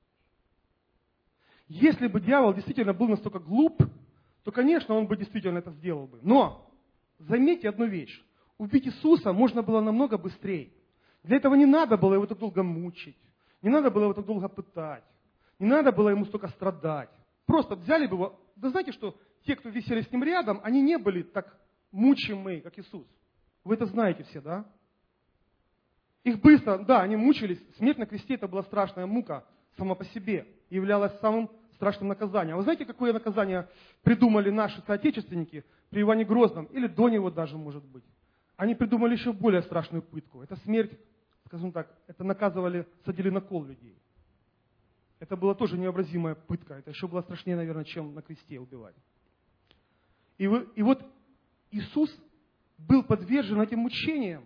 Если бы дьявол действительно был настолько глуп, то, конечно, он бы действительно это сделал бы. Но заметьте одну вещь. Убить Иисуса можно было намного быстрее. Для этого не надо было его так долго мучить, не надо было его так долго пытать, не надо было ему столько страдать. Просто взяли бы его. Вы знаете, что те, кто висели с ним рядом, они не были так мучимы, как Иисус. Вы это знаете все, да? Их быстро, да, они мучились. Смерть на кресте — это была страшная мука сама по себе, являлась самым страшным наказанием. А вы знаете, какое наказание придумали наши соотечественники при Иване Грозном, или до него даже, может быть? Они придумали еще более страшную пытку. Это смерть, скажем так, это наказывали, садили на кол людей. Это была тоже невообразимая пытка. Это еще было страшнее, наверное, чем на кресте убивать. И, вы, и вот Иисус был подвержен этим мучениям.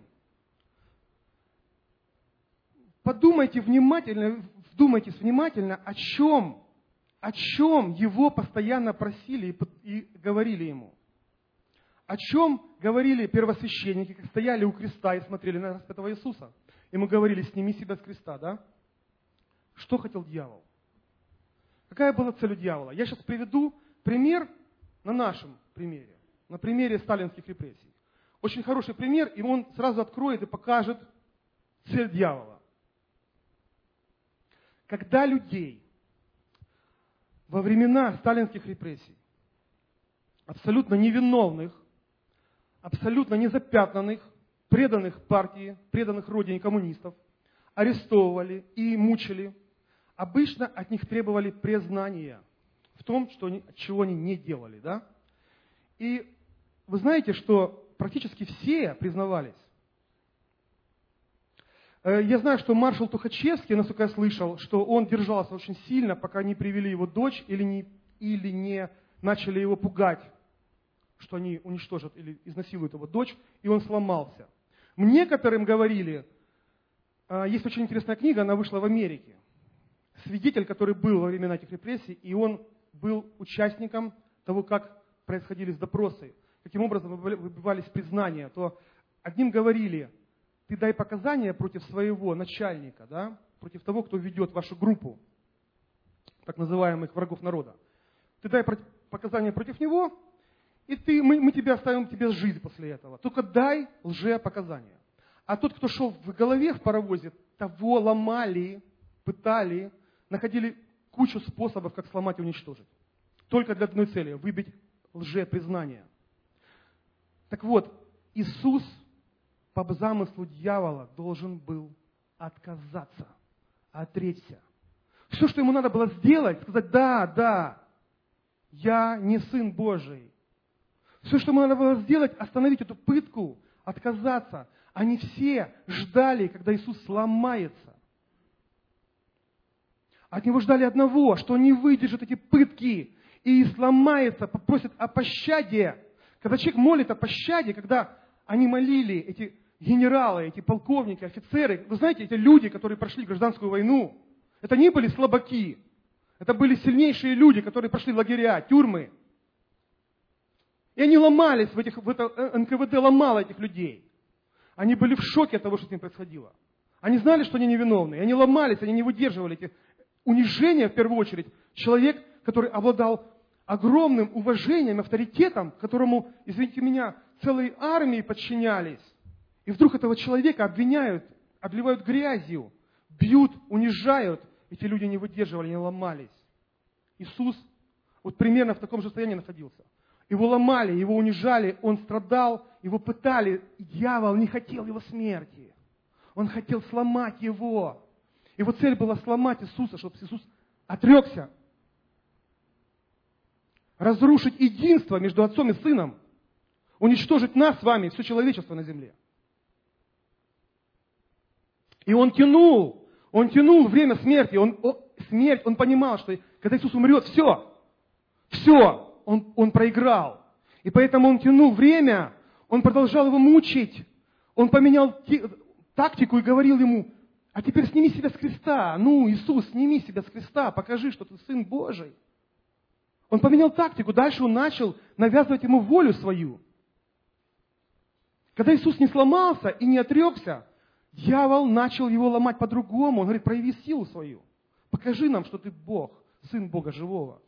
Подумайте внимательно, вдумайтесь внимательно, о чем, о чем его постоянно просили и, и говорили ему. О чем говорили первосвященники, как стояли у креста и смотрели на распятого Иисуса. Ему говорили: сними себя с креста, да? Что хотел дьявол? Какая была цель у дьявола? Я сейчас приведу пример на нашем примере, на примере сталинских репрессий. Очень хороший пример, и он сразу откроет и покажет цель дьявола. Когда людей во времена сталинских репрессий, абсолютно невиновных, абсолютно незапятнанных, преданных партии, преданных родине коммунистов, арестовывали и мучили, обычно от них требовали признания в том, что они, чего они не делали. Да? И вы знаете, что практически все признавались. Я знаю, что маршал Тухачевский, насколько я слышал, что он держался очень сильно, пока не привели его дочь или не, или не начали его пугать, что они уничтожат или изнасилуют его дочь, и он сломался. Некоторым говорили, есть очень интересная книга, она вышла в Америке. Свидетель, который был во времена этих репрессий, и он был участником того, как происходили допросы, каким образом выбивались признания, то одним говорили: ты дай показания против своего начальника, да, против того, кто ведет вашу группу, так называемых врагов народа. Ты дай показания против него, и ты, мы, мы тебе оставим тебе жизнь после этого. Только дай лжепоказания. А тот, кто шел в голове в паровозе, того ломали, пытали, находили кучу способов, как сломать и уничтожить. Только для одной цели – выбить лжепризнание. Так вот, Иисус по замыслу дьявола должен был отказаться, отречься. Все, что ему надо было сделать, сказать: да, да, я не Сын Божий. Все, что ему надо было сделать, остановить эту пытку, отказаться. Они все ждали, когда Иисус сломается. От него ждали одного, что он не выдержит эти пытки и сломается, попросит о пощаде. Когда человек молит о пощаде, когда они молили, эти генералы, эти полковники, офицеры, вы знаете, эти люди, которые прошли гражданскую войну, это не были слабаки, это были сильнейшие люди, которые прошли лагеря, тюрьмы. И они ломались, в этих, в это, эн ка вэ дэ ломало этих людей. Они были в шоке от того, что с ним происходило. Они знали, что они невиновны, и они ломались, они не выдерживали эти унижения, в первую очередь. Человек, который обладал огромным уважением, авторитетом, которому, извините меня, целые армии подчинялись. И вдруг этого человека обвиняют, обливают грязью, бьют, унижают. Эти люди не выдерживали, не ломались. Иисус вот примерно в таком же состоянии находился. Его ломали, его унижали, он страдал, его пытали. И дьявол не хотел его смерти. Он хотел сломать его. Его цель была сломать Иисуса, чтобы Иисус отрекся. Разрушить единство между Отцом и Сыном. Уничтожить нас с вами, все человечество на земле. И он тянул, он тянул время смерти. Он, о, смерть, он понимал, что когда Иисус умрет, все, все, он, он проиграл. И поэтому он тянул время, он продолжал его мучить. Он поменял тактику и говорил ему: а теперь сними себя с креста. Ну, Иисус, сними себя с креста, покажи, что ты Сын Божий. Он поменял тактику, дальше он начал навязывать ему волю свою. Когда Иисус не сломался и не отрекся, дьявол начал его ломать по-другому. Он говорит: прояви силу свою. Покажи нам, что ты Бог, Сын Бога живого.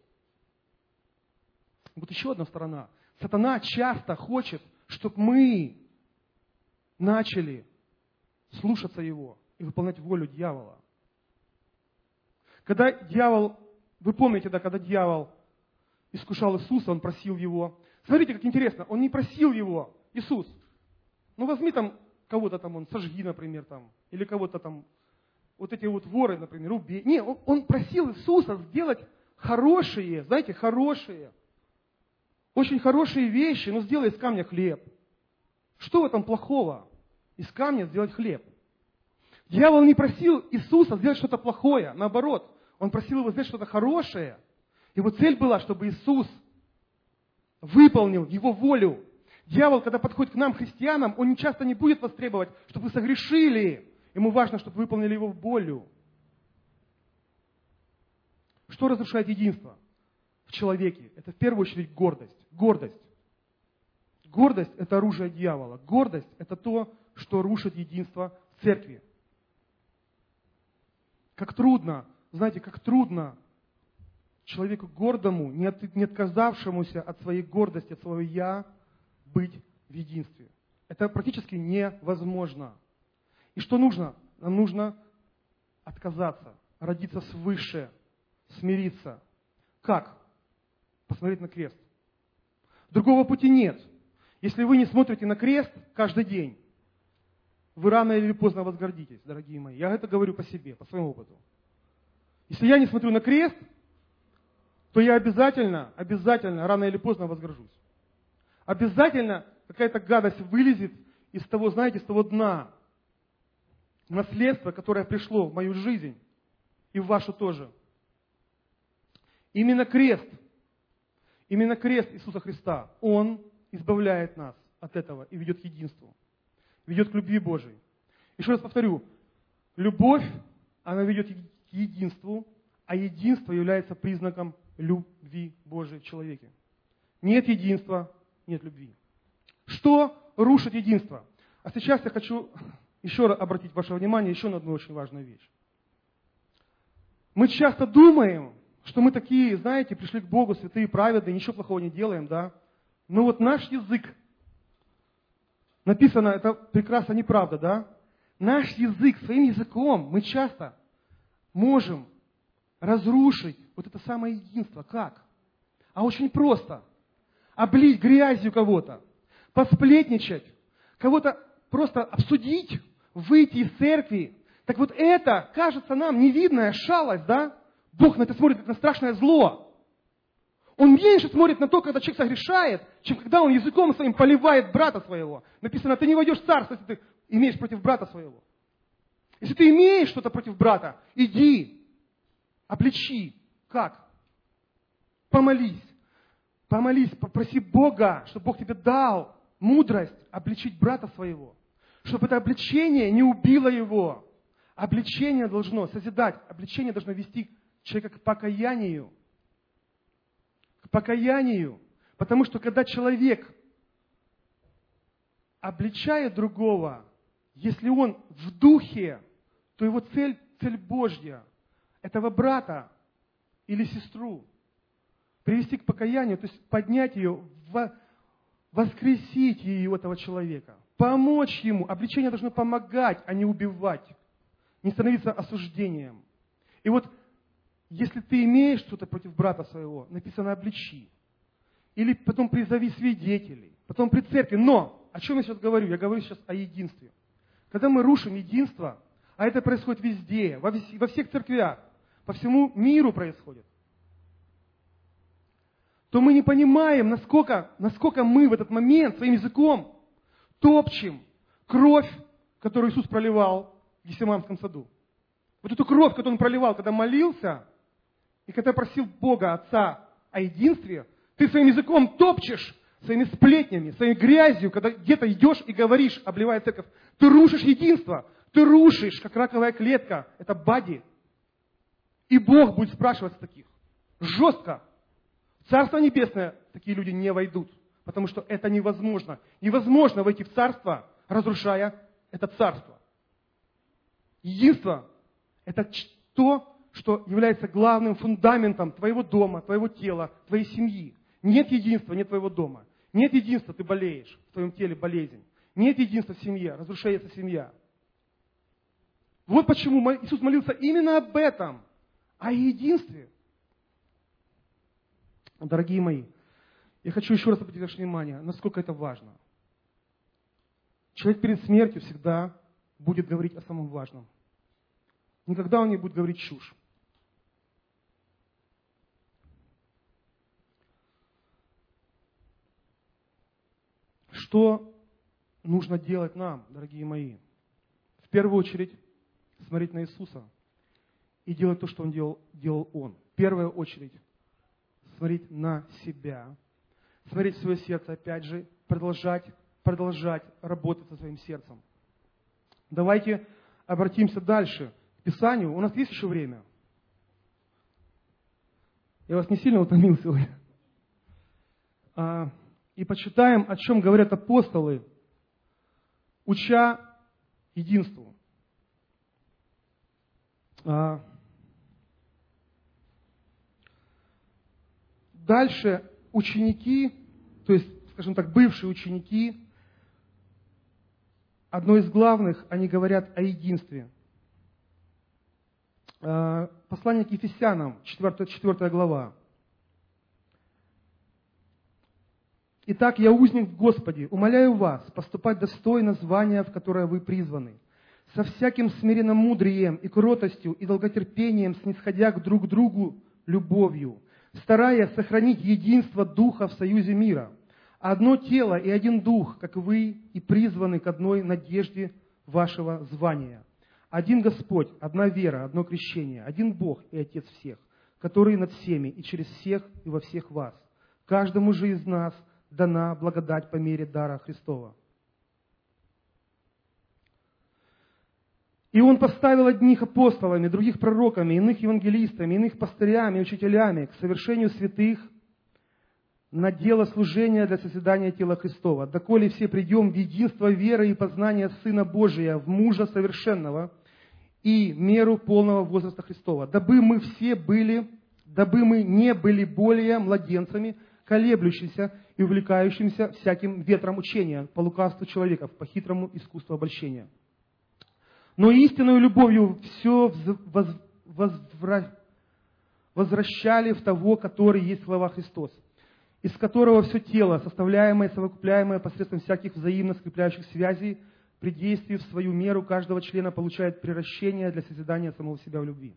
Вот еще одна сторона. Сатана часто хочет, чтобы мы начали слушаться его и выполнять волю дьявола. Когда дьявол, вы помните, да, когда дьявол искушал Иисуса, он просил его. Смотрите, как интересно, он не просил его: Иисус, ну возьми там кого-то там, он сожги, например, там, или кого-то там, вот эти вот воры, например, убей. Не, он, он просил Иисуса сделать хорошие, знаете, хорошие, очень хорошие вещи, но сделай из камня хлеб. Что в этом плохого? Из камня сделать хлеб. Дьявол не просил Иисуса сделать что-то плохое, наоборот, он просил его сделать что-то хорошее. Его цель была, чтобы Иисус выполнил его волю. Дьявол, когда подходит к нам, христианам, он часто не будет вас требовать, чтобы вы согрешили. Ему важно, чтобы вы выполнили его волю. Что разрушает единство в человеке? Это в первую очередь гордость. Гордость. Гордость – это оружие дьявола. Гордость – это то, что рушит единство в церкви. Как трудно, знаете, как трудно человеку гордому, не отказавшемуся от своей гордости, от своего «я», быть в единстве. Это практически невозможно. И что нужно? Нам нужно отказаться, родиться свыше, смириться. Как? Посмотреть на крест. Другого пути нет. Если вы не смотрите на крест каждый день, вы рано или поздно возгордитесь, дорогие мои. Я это говорю по себе, по своему опыту. Если я не смотрю на крест, то я обязательно, обязательно, рано или поздно возгоржусь. Обязательно какая-то гадость вылезет из того, знаете, из того дна. наследство, которое пришло в мою жизнь и в вашу тоже. Именно крест, именно крест Иисуса Христа, Он избавляет нас от этого и ведет к единству, ведет к любви Божией. Еще раз повторю, любовь, она ведет к единству, а единство является признаком любви Божией в человеке. Нет единства, нет любви. Что рушит единство? А сейчас я хочу еще раз обратить ваше внимание еще на одну очень важную вещь. Мы часто думаем, что мы такие, знаете, пришли к Богу, святые, праведные, ничего плохого не делаем, да? Но вот наш язык, написано, это прекрасно неправда, да? Наш язык, своим языком мы часто можем разрушить вот это самое единство. Как? А очень просто. Облить грязью кого-то, посплетничать, кого-то просто обсудить, выйти из церкви. Так вот это, кажется нам, невидная шалость, да? Бог на это смотрит, как на страшное зло. Он меньше смотрит на то, когда человек согрешает, чем когда он языком своим поливает брата своего. Написано, ты не войдешь в царство, если ты имеешь против брата своего. Если ты имеешь что-то против брата, иди, обличи. Как? Помолись. Помолись, попроси Бога, чтобы Бог тебе дал мудрость обличить брата своего. Чтобы это обличение не убило его. Обличение должно созидать, обличение должно вести человека к покаянию. К покаянию. Потому что когда человек обличает другого, если он в духе, то его цель, цель Божья, этого брата или сестру, привести к покаянию, то есть поднять ее, воскресить ее, этого человека, помочь ему. Обличение должно помогать, а не убивать, не становиться осуждением. И вот, если ты имеешь что-то против брата своего, написано обличи. Или потом призови свидетелей, потом при церкви. Но, о чем я сейчас говорю? Я говорю сейчас о единстве. Когда мы рушим единство, а это происходит везде, во, весь, во всех церквях, по всему миру происходит, то мы не понимаем, насколько, насколько мы в этот момент своим языком топчем кровь, которую Иисус проливал в Гефсиманском саду. Вот эту кровь, которую Он проливал, когда молился, и когда просил Бога, Отца, о единстве, ты своим языком топчешь, своими сплетнями, своей грязью, когда где-то идешь и говоришь, обливая церковь, ты рушишь единство, ты рушишь, как раковая клетка, это бади. И Бог будет спрашивать с таких. Жестко. В Царство Небесное такие люди не войдут, потому что это невозможно. Невозможно войти в Царство, разрушая это Царство. Единство – это то, что является главным фундаментом твоего дома, твоего тела, твоей семьи. Нет единства, нет твоего дома. Нет единства, ты болеешь, в твоем теле болезнь. Нет единства в семье, разрушается семья. Вот почему Иисус молился именно об этом, о единстве. Дорогие мои, я хочу еще раз обратить ваше внимание, насколько это важно. Человек перед смертью всегда будет говорить о самом важном. Никогда он не будет говорить чушь. Что нужно делать нам, дорогие мои? В первую очередь, смотреть на Иисуса и делать то, что Он делал, делал Он. В первую очередь, смотреть на себя, смотреть в свое сердце, опять же, продолжать, продолжать работать со своим сердцем. Давайте обратимся дальше к Писанию. У нас есть еще время? Я вас не сильно утомил сегодня. И почитаем, о чем говорят апостолы, уча единству. Дальше ученики, то есть, скажем так, бывшие ученики, одно из главных, они говорят о единстве. Послание к Ефесянам, четвёртая глава. «Итак, я узник в Господе, умоляю вас поступать достойно звания, в которое вы призваны, со всяким смиренным мудрием и кротостью и долготерпением, снисходя к друг другу любовью, стараясь сохранить единство Духа в союзе мира. Одно тело и один Дух, как вы, и призваны к одной надежде вашего звания. Один Господь, одна вера, одно крещение, один Бог и Отец всех, который над всеми и через всех и во всех вас. Каждому же из нас дана благодать по мере дара Христова. И Он поставил одних апостолами, других пророками, иных евангелистами, иных пастырями, учителями к совершению святых на дело служения для созидания тела Христова. Доколе все придем в единство веры и познания Сына Божия, в мужа совершенного и меру полного возраста Христова, дабы мы все были, дабы мы не были более младенцами, колеблющимися и увлекающимися всяким ветром учения по лукавству человеков, по хитрому искусству обольщения. Но истинную любовью все возвра... возвращали в того, который есть глава Христос, из которого все тело, составляемое и совокупляемое посредством всяких взаимно скрепляющих связей, при действии в свою меру каждого члена получает приращение для созидания самого себя в любви.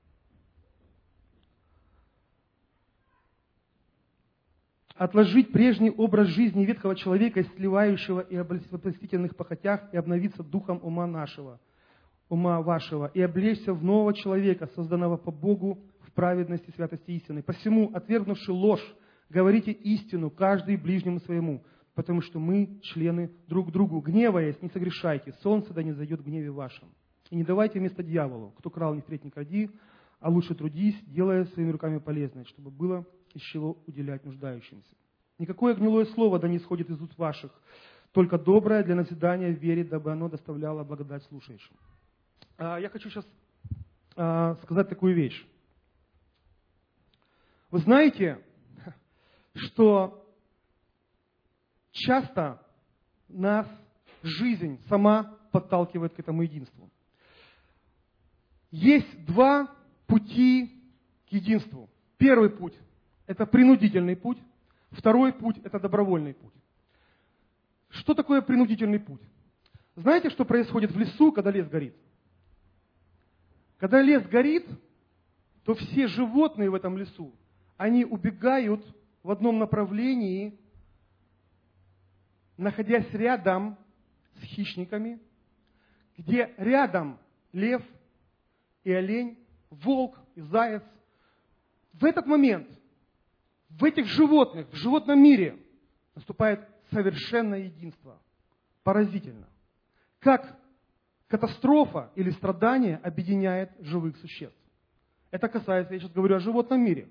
Отложить прежний образ жизни ветхого человека, сливающего и об обольстительных похотях, и обновиться духом ума нашего, ума вашего, и облечься в нового человека, созданного по Богу в праведности, святости истины. Посему, отвергнувши ложь, говорите истину, каждый ближнему своему, потому что мы члены друг другу. Гневаясь, не согрешайте, солнце да не зайдет в гневе вашем. И не давайте место дьяволу. Кто крал, не впредь не кради, а лучше трудись, делая своими руками полезное, чтобы было из чего уделять нуждающимся. Никакое гнилое слово да не исходит из уст ваших, только доброе для назидания в вере, дабы оно доставляло благодать слушающим. Я хочу сейчас сказать такую вещь. Вы знаете, что часто нас жизнь сама подталкивает к этому единству. Есть два пути к единству. Первый путь – это принудительный путь. Второй путь – это добровольный путь. Что такое принудительный путь? Знаете, что происходит в лесу, когда лес горит? Когда лес горит, то все животные в этом лесу, они убегают в одном направлении, находясь рядом с хищниками, где рядом лев и олень, волк и заяц. В этот момент в этих животных, в животном мире наступает совершенное единство. Поразительно. Как катастрофа или страдание объединяет живых существ. Это касается, я сейчас говорю о животном мире.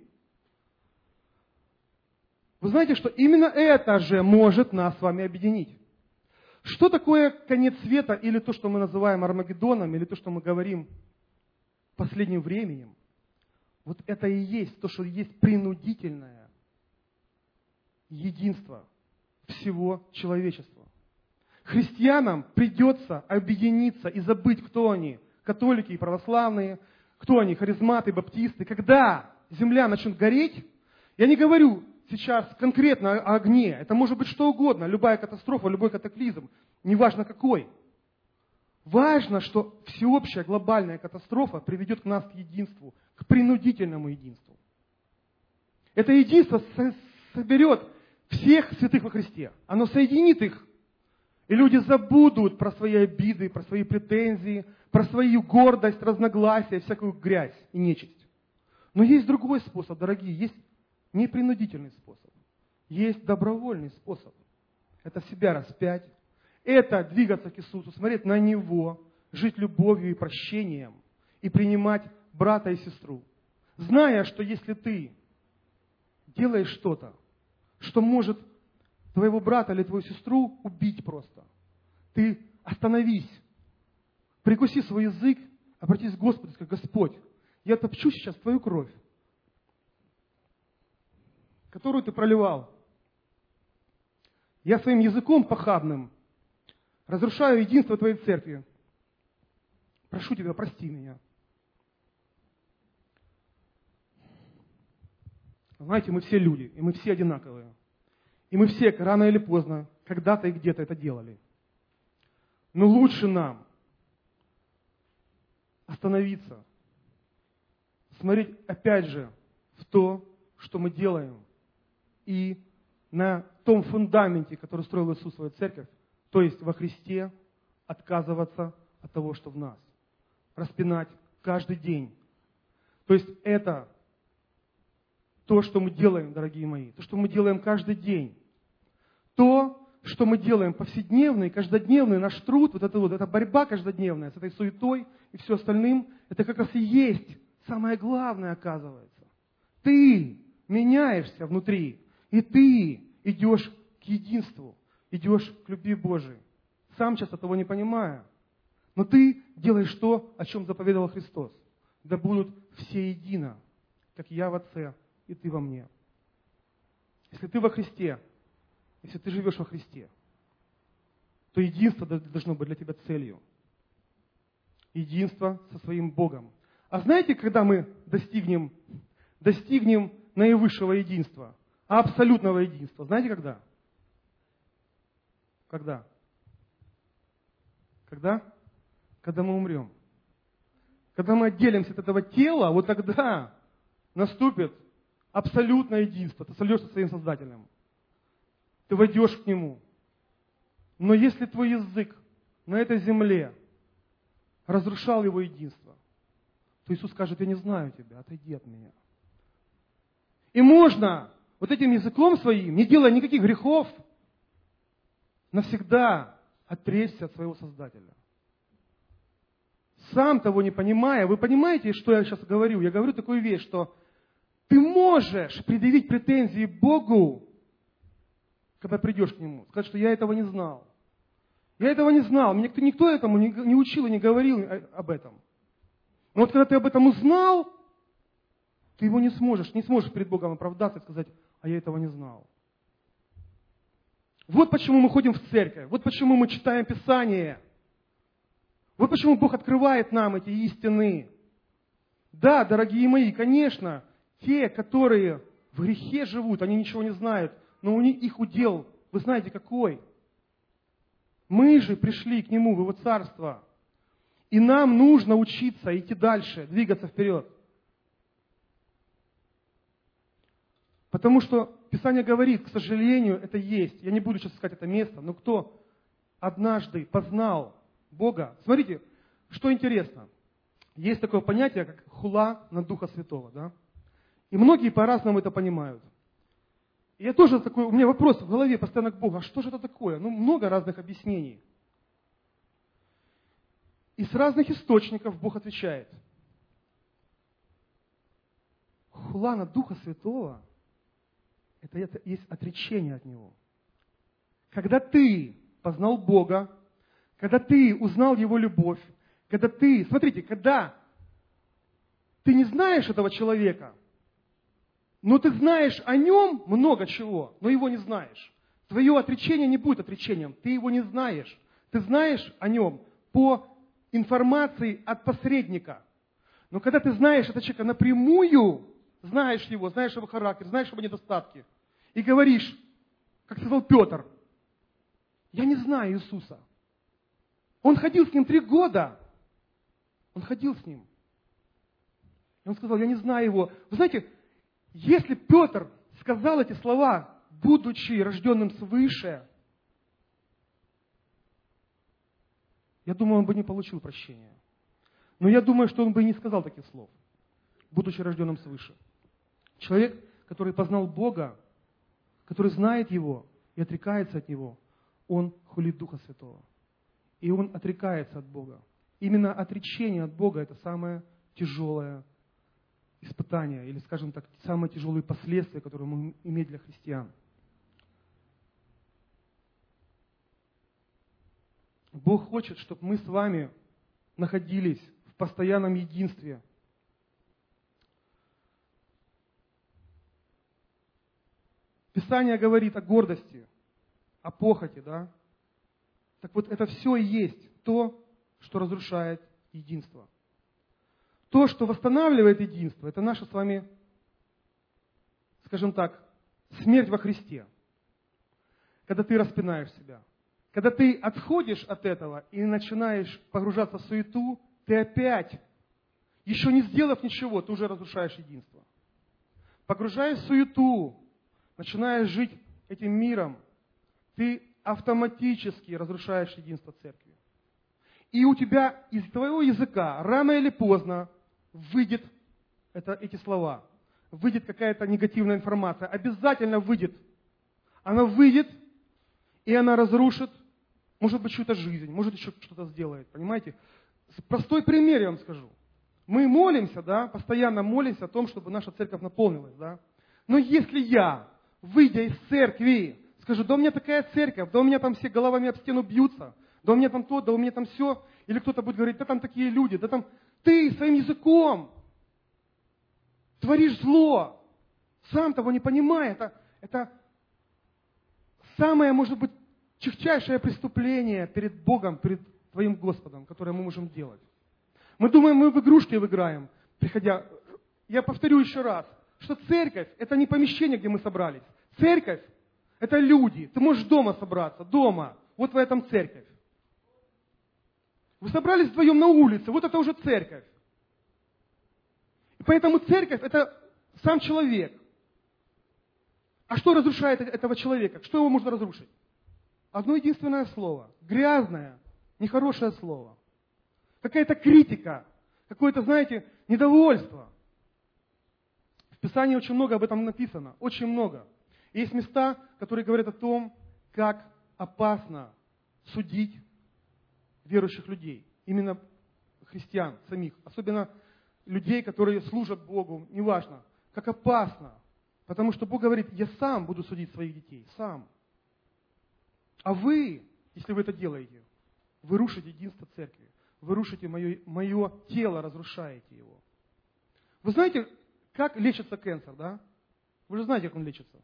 Вы знаете, что именно это же может нас с вами объединить. Что такое конец света, или то, что мы называем Армагеддоном, или то, что мы говорим последним временем? Вот это и есть то, что есть принудительное единство всего человечества. Христианам придется объединиться и забыть, кто они, католики и православные, кто они, харизматы, баптисты. Когда земля начнет гореть, я не говорю сейчас конкретно о огне, это может быть что угодно, любая катастрофа, любой катаклизм, неважно какой. Важно, что всеобщая глобальная катастрофа приведет к нас к единству, к принудительному единству. Это единство соберет всех святых во Христе. Оно соединит их. И люди забудут про свои обиды, про свои претензии, про свою гордость, разногласия, всякую грязь и нечисть. Но есть другой способ, дорогие, есть непринудительный способ. Есть добровольный способ. Это себя распять. Это двигаться к Иисусу, смотреть на Него, жить любовью и прощением, и принимать брата и сестру. Зная, что если ты делаешь что-то, что может твоего брата или твою сестру убить просто, ты остановись, прикуси свой язык, обратись к Господу, скажи: Господь, я топчу сейчас твою кровь, которую ты проливал. Я своим языком похабным разрушаю единство твоей церкви. Прошу тебя, прости меня. Знаете, мы все люди, и мы все одинаковые. И мы все рано или поздно, когда-то и где-то это делали. Но лучше нам остановиться, смотреть опять же в то, что мы делаем, и на том фундаменте, который строил Иисус свою церковь, то есть во Христе, отказываться от того, что в нас. распинать каждый день. То есть это то, что мы делаем, дорогие мои, то, что мы делаем каждый день. То, что мы делаем повседневный, каждодневный наш труд, вот эта вот эта борьба каждодневная с этой суетой и все остальным, это как раз и есть самое главное, оказывается. Ты меняешься внутри, и ты идешь к единству, идешь к любви Божией. Сам часто того не понимая. Но ты делаешь то, о чем заповедовал Христос. Да будут все едино, как я в Отце и ты во мне. Если ты во Христе, если ты живешь во Христе, то единство должно быть для тебя целью. Единство со своим Богом. А знаете, когда мы достигнем, достигнем наивысшего единства, абсолютного единства? Знаете, когда? Когда? Когда? Когда мы умрем. Когда мы отделимся от этого тела, вот тогда наступит абсолютное единство. Ты сольешься со своим Создателем. Ты войдешь к Нему. Но если твой язык на этой земле разрушал Его единство, то Иисус скажет: я не знаю тебя, отойди от меня. И можно вот этим языком своим, не делая никаких грехов, навсегда отречься от своего Создателя. Сам того не понимая, вы понимаете, что я сейчас говорю? Я говорю такую вещь, что ты можешь предъявить претензии Богу, когда придешь к Нему. Сказать, что я этого не знал. Я этого не знал. Меня никто, никто этому не, не учил и не говорил об этом. Но вот когда ты об этом узнал, ты его не сможешь, не сможешь перед Богом оправдаться и сказать: а я этого не знал. Вот почему мы ходим в церковь. Вот почему мы читаем Писание. Вот почему Бог открывает нам эти истины. Да, дорогие мои, конечно, те, которые в грехе живут, они ничего не знают, но у них их удел, вы знаете какой? Мы же пришли к Нему, в Его Царство. И нам нужно учиться идти дальше, двигаться вперед. Потому что Писание говорит, к сожалению, это есть. Я не буду сейчас искать это место, но кто однажды познал Бога. Смотрите, что интересно. Есть такое понятие, как хула на Духа Святого. Да? И многие по-разному это понимают. И я тоже такой, у меня вопрос в голове постоянно к Богу: а что же это такое? Ну, много разных объяснений. И с разных источников Бог отвечает. Хула на Духа Святого – это, это есть отречение от Него. Когда ты познал Бога, когда ты узнал Его любовь, когда ты, смотрите, когда ты не знаешь этого человека, но ты знаешь о нем много чего, но его не знаешь. Твое отречение не будет отречением, ты его не знаешь. Ты знаешь о нем по информации от посредника. Но когда ты знаешь этого человека напрямую, знаешь его, знаешь его характер, знаешь его недостатки, и говоришь, как сказал Петр: я не знаю Иисуса. Он ходил с ним три года. Он ходил с ним. И он сказал: я не знаю его. Вы знаете, если Петр сказал эти слова, будучи рожденным свыше, я думаю, он бы не получил прощения. Но я думаю, что он бы и не сказал таких слов, будучи рожденным свыше. Человек, который познал Бога, который знает Его и отрекается от Него, он хулит Духа Святого. И он отрекается от Бога. Именно отречение от Бога – это самое тяжелое испытание, или, скажем так, самые тяжелые последствия, которые мы имеем для христиан. Бог хочет, чтобы мы с вами находились в постоянном единстве. Писание говорит о гордости, о похоти, да? Так вот, это все и есть то, что разрушает единство. То, что восстанавливает единство, это наша с вами, скажем так, смерть во Христе. Когда ты распинаешь себя. Когда ты отходишь от этого и начинаешь погружаться в суету, ты опять, еще не сделав ничего, ты уже разрушаешь единство. Погружаясь в суету, начинаешь жить этим миром, ты автоматически разрушаешь единство церкви. И у тебя из твоего языка рано или поздно выйдет это, эти слова, выйдет какая-то негативная информация, обязательно выйдет. Она выйдет, и она разрушит, может быть, чью-то жизнь, может еще что-то сделает, понимаете? Простой пример я вам скажу. Мы молимся, да, постоянно молимся о том, чтобы наша церковь наполнилась, да. Но если я, выйдя из церкви, скажу, да у меня такая церковь, да у меня там все головами об стену бьются, да у меня там то, да у меня там все, или кто-то будет говорить, да там такие люди, да там ты своим языком творишь зло, сам того не понимая, это, это самое, может быть, чехчайшее преступление перед Богом, перед твоим Господом, которое мы можем делать. Мы думаем, мы в игрушки играем, приходя. Я повторю еще раз, что церковь – это не помещение, где мы собрались. Церковь – это люди. Ты можешь дома собраться, дома. Вот в этом церковь. Вы собрались вдвоем на улице, вот это уже церковь. И поэтому церковь – это сам человек. А что разрушает этого человека? Что его можно разрушить? Одно единственное слово. Грязное, нехорошее слово. Какая-то критика, какое-то, знаете, недовольство. В Писании очень много об этом написано, очень много. И есть места, которые говорят о том, как опасно судить верующих людей, именно христиан самих, особенно людей, которые служат Богу, неважно, как опасно. Потому что Бог говорит, я сам буду судить своих детей, сам. А вы, если вы это делаете, вы рушите единство церкви. Вы рушите мое, мое тело, разрушаете его. Вы знаете, как лечится канцер, да? Вы же знаете, как он лечится.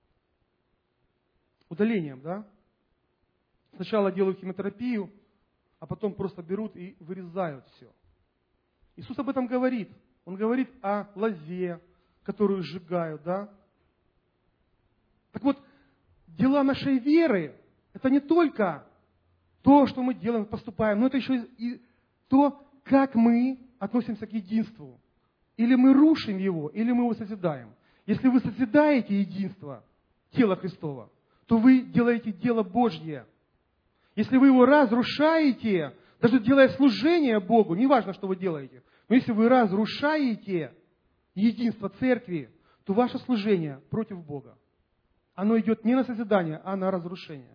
Удалением, да? Сначала делают химиотерапию, а потом просто берут и вырезают все. Иисус об этом говорит. Он говорит о лозе, которую сжигают, да? Так вот, дела нашей веры, это не только то, что мы делаем, поступаем, но это еще и то, как мы относимся к единству. Или мы рушим его, или мы его созидаем. Если вы созидаете единство тела Христова, то вы делаете дело Божье. Если вы его разрушаете, даже делая служение Богу, неважно, что вы делаете, но если вы разрушаете единство церкви, то ваше служение против Бога. Оно идет не на созидание, а на разрушение.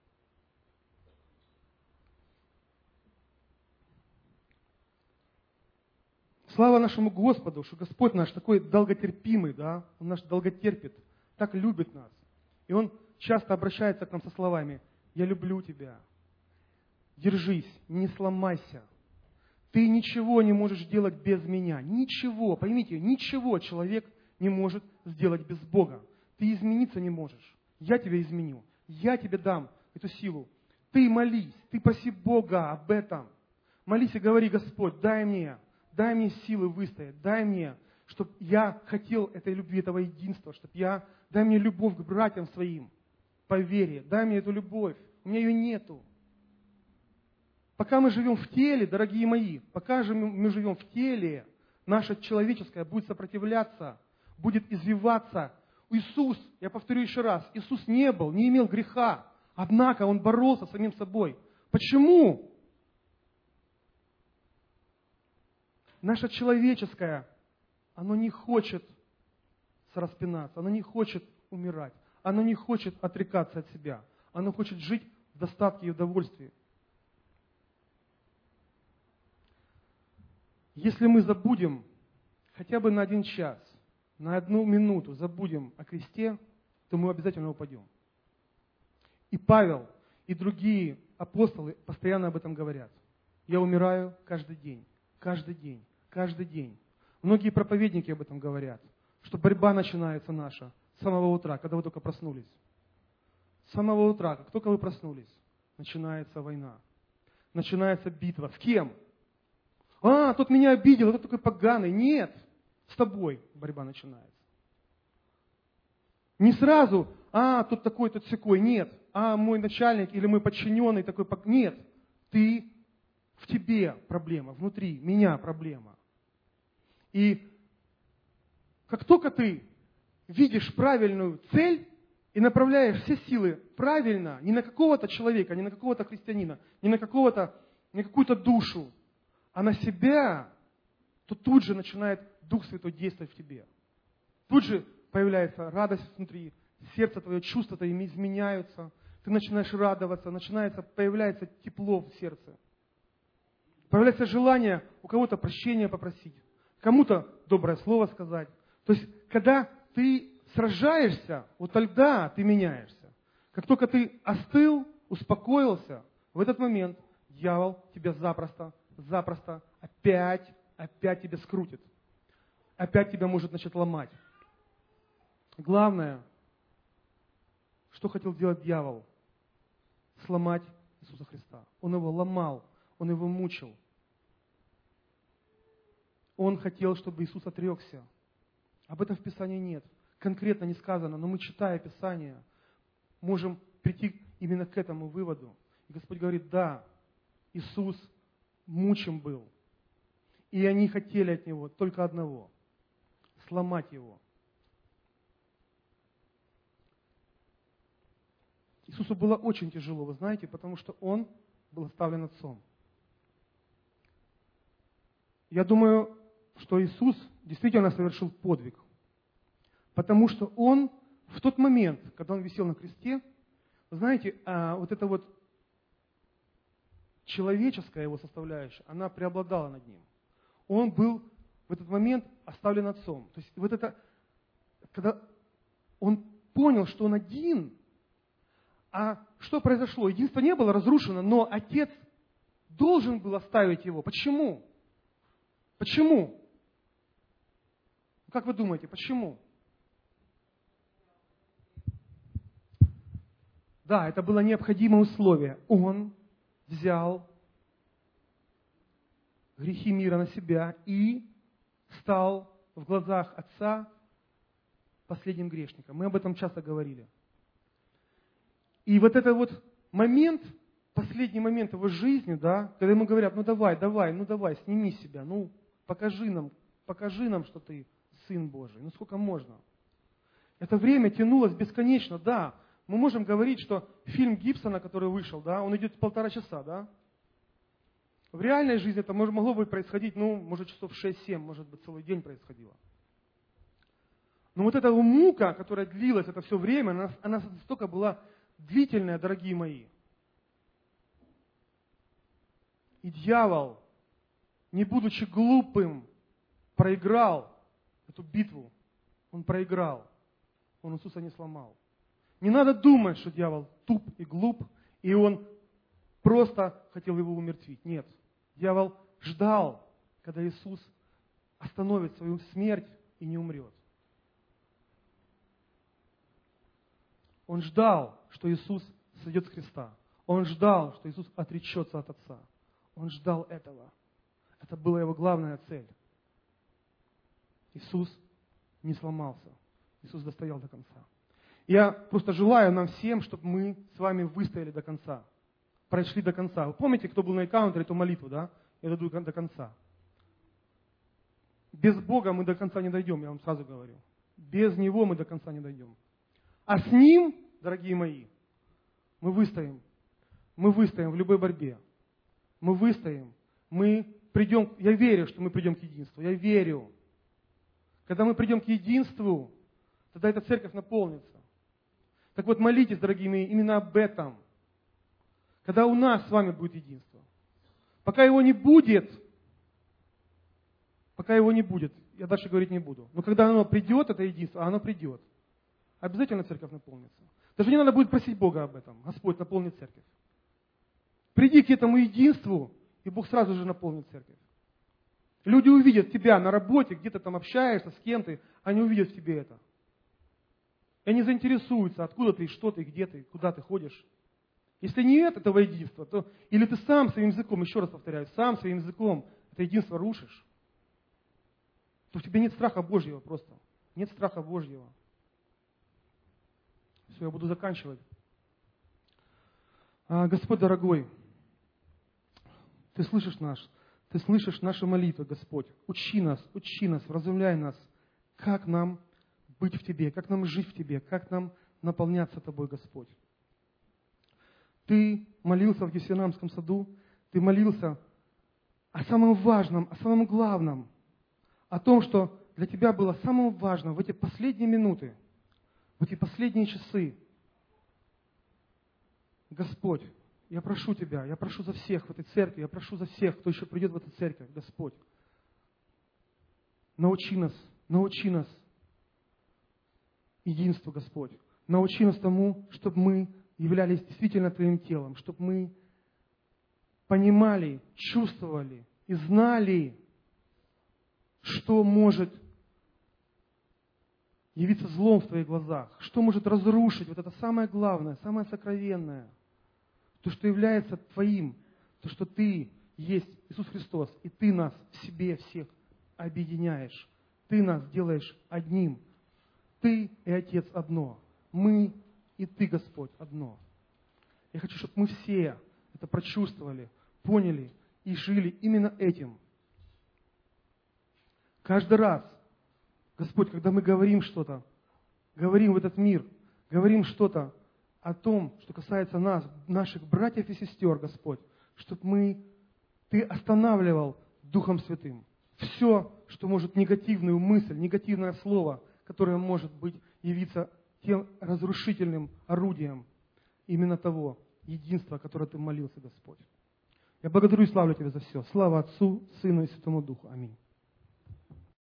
Слава нашему Господу, что Господь наш такой долготерпимый, да, Он наш долготерпит, так любит нас. И Он часто обращается к нам со словами: «Я люблю тебя, держись, не сломайся. Ты ничего не можешь делать без меня». Ничего, поймите, ничего человек не может сделать без Бога. Ты измениться не можешь. Я тебя изменю, я тебе дам эту силу. Ты молись, ты проси Бога об этом. Молись и говори: Господь, дай мне, дай мне силы выстоять, дай мне, чтобы я хотел этой любви, этого единства, чтобы я, дай мне любовь к братьям своим по вере, дай мне эту любовь, у меня ее нету. Пока мы живем в теле, дорогие мои, пока же мы живем в теле, наше человеческое будет сопротивляться, будет извиваться. Иисус, я повторю еще раз, Иисус не был, не имел греха, однако Он боролся с самим собой. Почему? Наше человеческое, оно не хочет распинаться, оно не хочет умирать, оно не хочет отрекаться от себя, оно хочет жить в достатке и удовольствии. Если мы забудем хотя бы на один час, на одну минуту забудем о кресте, то мы обязательно упадем. И Павел, и другие апостолы постоянно об этом говорят. Я умираю каждый день, каждый день, каждый день. Многие проповедники об этом говорят, что борьба начинается наша с самого утра, когда вы только проснулись. С самого утра, как только вы проснулись, начинается война. Начинается битва. С кем? А, тот меня обидел, тот такой поганый. Нет, с тобой борьба начинается. Не сразу, а, тот такой, тот сякой. Нет, а, мой начальник или мой подчиненный такой. Нет, ты, в тебе проблема, внутри меня проблема. И как только ты видишь правильную цель и направляешь все силы правильно, не на какого-то человека, не на какого-то христианина, не на какого-то не какую-то душу, а на себя, то тут же начинает Дух Святой действовать в тебе. Тут же появляется радость внутри, сердце твое, чувства твои изменяются, ты начинаешь радоваться, начинается, появляется тепло в сердце. Появляется желание у кого-то прощения попросить, кому-то доброе слово сказать. То есть, когда ты сражаешься, вот тогда ты меняешься. Как только ты остыл, успокоился, в этот момент дьявол тебя запросто, запросто опять, опять тебя скрутит. Опять тебя может начать ломать. Главное, что хотел делать дьявол? Сломать Иисуса Христа. Он его ломал, он его мучил. Он хотел, чтобы Иисус отрекся. Об этом в Писании нет. Конкретно не сказано, но мы, читая Писание, можем прийти именно к этому выводу. И Господь говорит, да, Иисус мучим был. И они хотели от Него только одного – сломать Его. Иисусу было очень тяжело, вы знаете, потому что Он был оставлен Отцом. Я думаю, что Иисус действительно совершил подвиг, потому что Он в тот момент, когда Он висел на кресте, знаете, вот эта вот человеческая его составляющая, она преобладала над Ним. Он был в этот момент оставлен Отцом. То есть вот это, когда Он понял, что Он один, а что произошло? Единство не было разрушено, но Отец должен был оставить Его. Почему? Почему? Как вы думаете, почему? Да, это было необходимое условие. Он взял грехи мира на себя и стал в глазах Отца последним грешником. Мы об этом часто говорили. И вот этот вот момент, последний момент его жизни, да, когда ему говорят, ну давай, давай, ну давай, сними себя, ну покажи нам, покажи нам, что ты Сын Божий, ну сколько можно. Это время тянулось бесконечно, да. Мы можем говорить, что фильм Гибсона, который вышел, да, он идет полтора часа, да. В реальной жизни это могло бы происходить, ну, может, часов шесть-семь, может быть, целый день происходило. Но вот эта мука, которая длилась это все время, она, она настолько была длительная, дорогие мои. И дьявол, не будучи глупым, проиграл эту битву. Он проиграл. Он Иисуса не сломал. Не надо думать, что дьявол туп и глуп, и он просто хотел его умертвить. Нет. Дьявол ждал, когда Иисус остановит свою смерть и не умрет. Он ждал, что Иисус сойдет с креста. Он ждал, что Иисус отречется от Отца. Он ждал этого. Это была его главная цель. Иисус не сломался. Иисус достоял до конца. Я просто желаю нам всем, чтобы мы с вами выстояли до конца. Прошли до конца. Вы помните, кто был на энкаунтере, эту молитву, да? Я дойду до конца. Без Бога мы до конца не дойдем, я вам сразу говорю. Без Него мы до конца не дойдем. А с Ним, дорогие мои, мы выстоим. Мы выстоим в любой борьбе. Мы выстоим. Мы придем, я верю, что мы придем к единству. Я верю. Когда мы придем к единству, тогда эта церковь наполнится. Так вот, молитесь, дорогие мои, именно об этом. Когда у нас с вами будет единство. Пока его не будет, пока его не будет, я дальше говорить не буду. Но когда оно придет, это единство, а оно придет, обязательно церковь наполнится. Даже не надо будет просить Бога об этом. Господь, наполни церковь. Приди к этому единству, и Бог сразу же наполнит церковь. Люди увидят тебя на работе, где-то там общаешься с кем-то, они увидят в тебе это. И они заинтересуются, откуда ты, что ты, где ты, куда ты ходишь. Если нет этого единства, то или ты сам своим языком, еще раз повторяю, сам своим языком это единство рушишь, то в тебе нет страха Божьего просто. Нет страха Божьего. Все, я буду заканчивать. А, Господь дорогой, Ты слышишь нас, Ты слышишь наши молитвы, Господь. Учи нас, учи нас, вразумляй нас, как нам быть в Тебе, как нам жить в Тебе, как нам наполняться Тобой, Господь. Ты молился в Гефсиманском саду, Ты молился о самом важном, о самом главном, о том, что для Тебя было самым важным в эти последние минуты, в эти последние часы. Господь, я прошу Тебя, я прошу за всех в этой церкви, я прошу за всех, кто еще придет в эту церковь, Господь. Научи нас, научи нас единству, Господь. Научи нас тому, чтобы мы являлись действительно Твоим телом, чтобы мы понимали, чувствовали и знали, что может явиться злом в Твоих глазах, что может разрушить вот это самое главное, самое сокровенное, то, что является Твоим, то, что Ты есть Иисус Христос, и Ты нас в себе всех объединяешь. Ты нас делаешь одним. Ты и Отец одно. Мы и Ты, Господь, одно. Я хочу, чтобы мы все это прочувствовали, поняли и жили именно этим. Каждый раз, Господь, когда мы говорим что-то, говорим в этот мир, говорим что-то о том, что касается нас, наших братьев и сестер, Господь, чтобы мы, Ты останавливал Духом Святым все, что может негативную мысль, негативное слово, которое может быть явиться тем разрушительным орудием именно того единства, о котором Ты молился, Господь. Я благодарю и славлю Тебя за все. Слава Отцу, Сыну и Святому Духу. Аминь.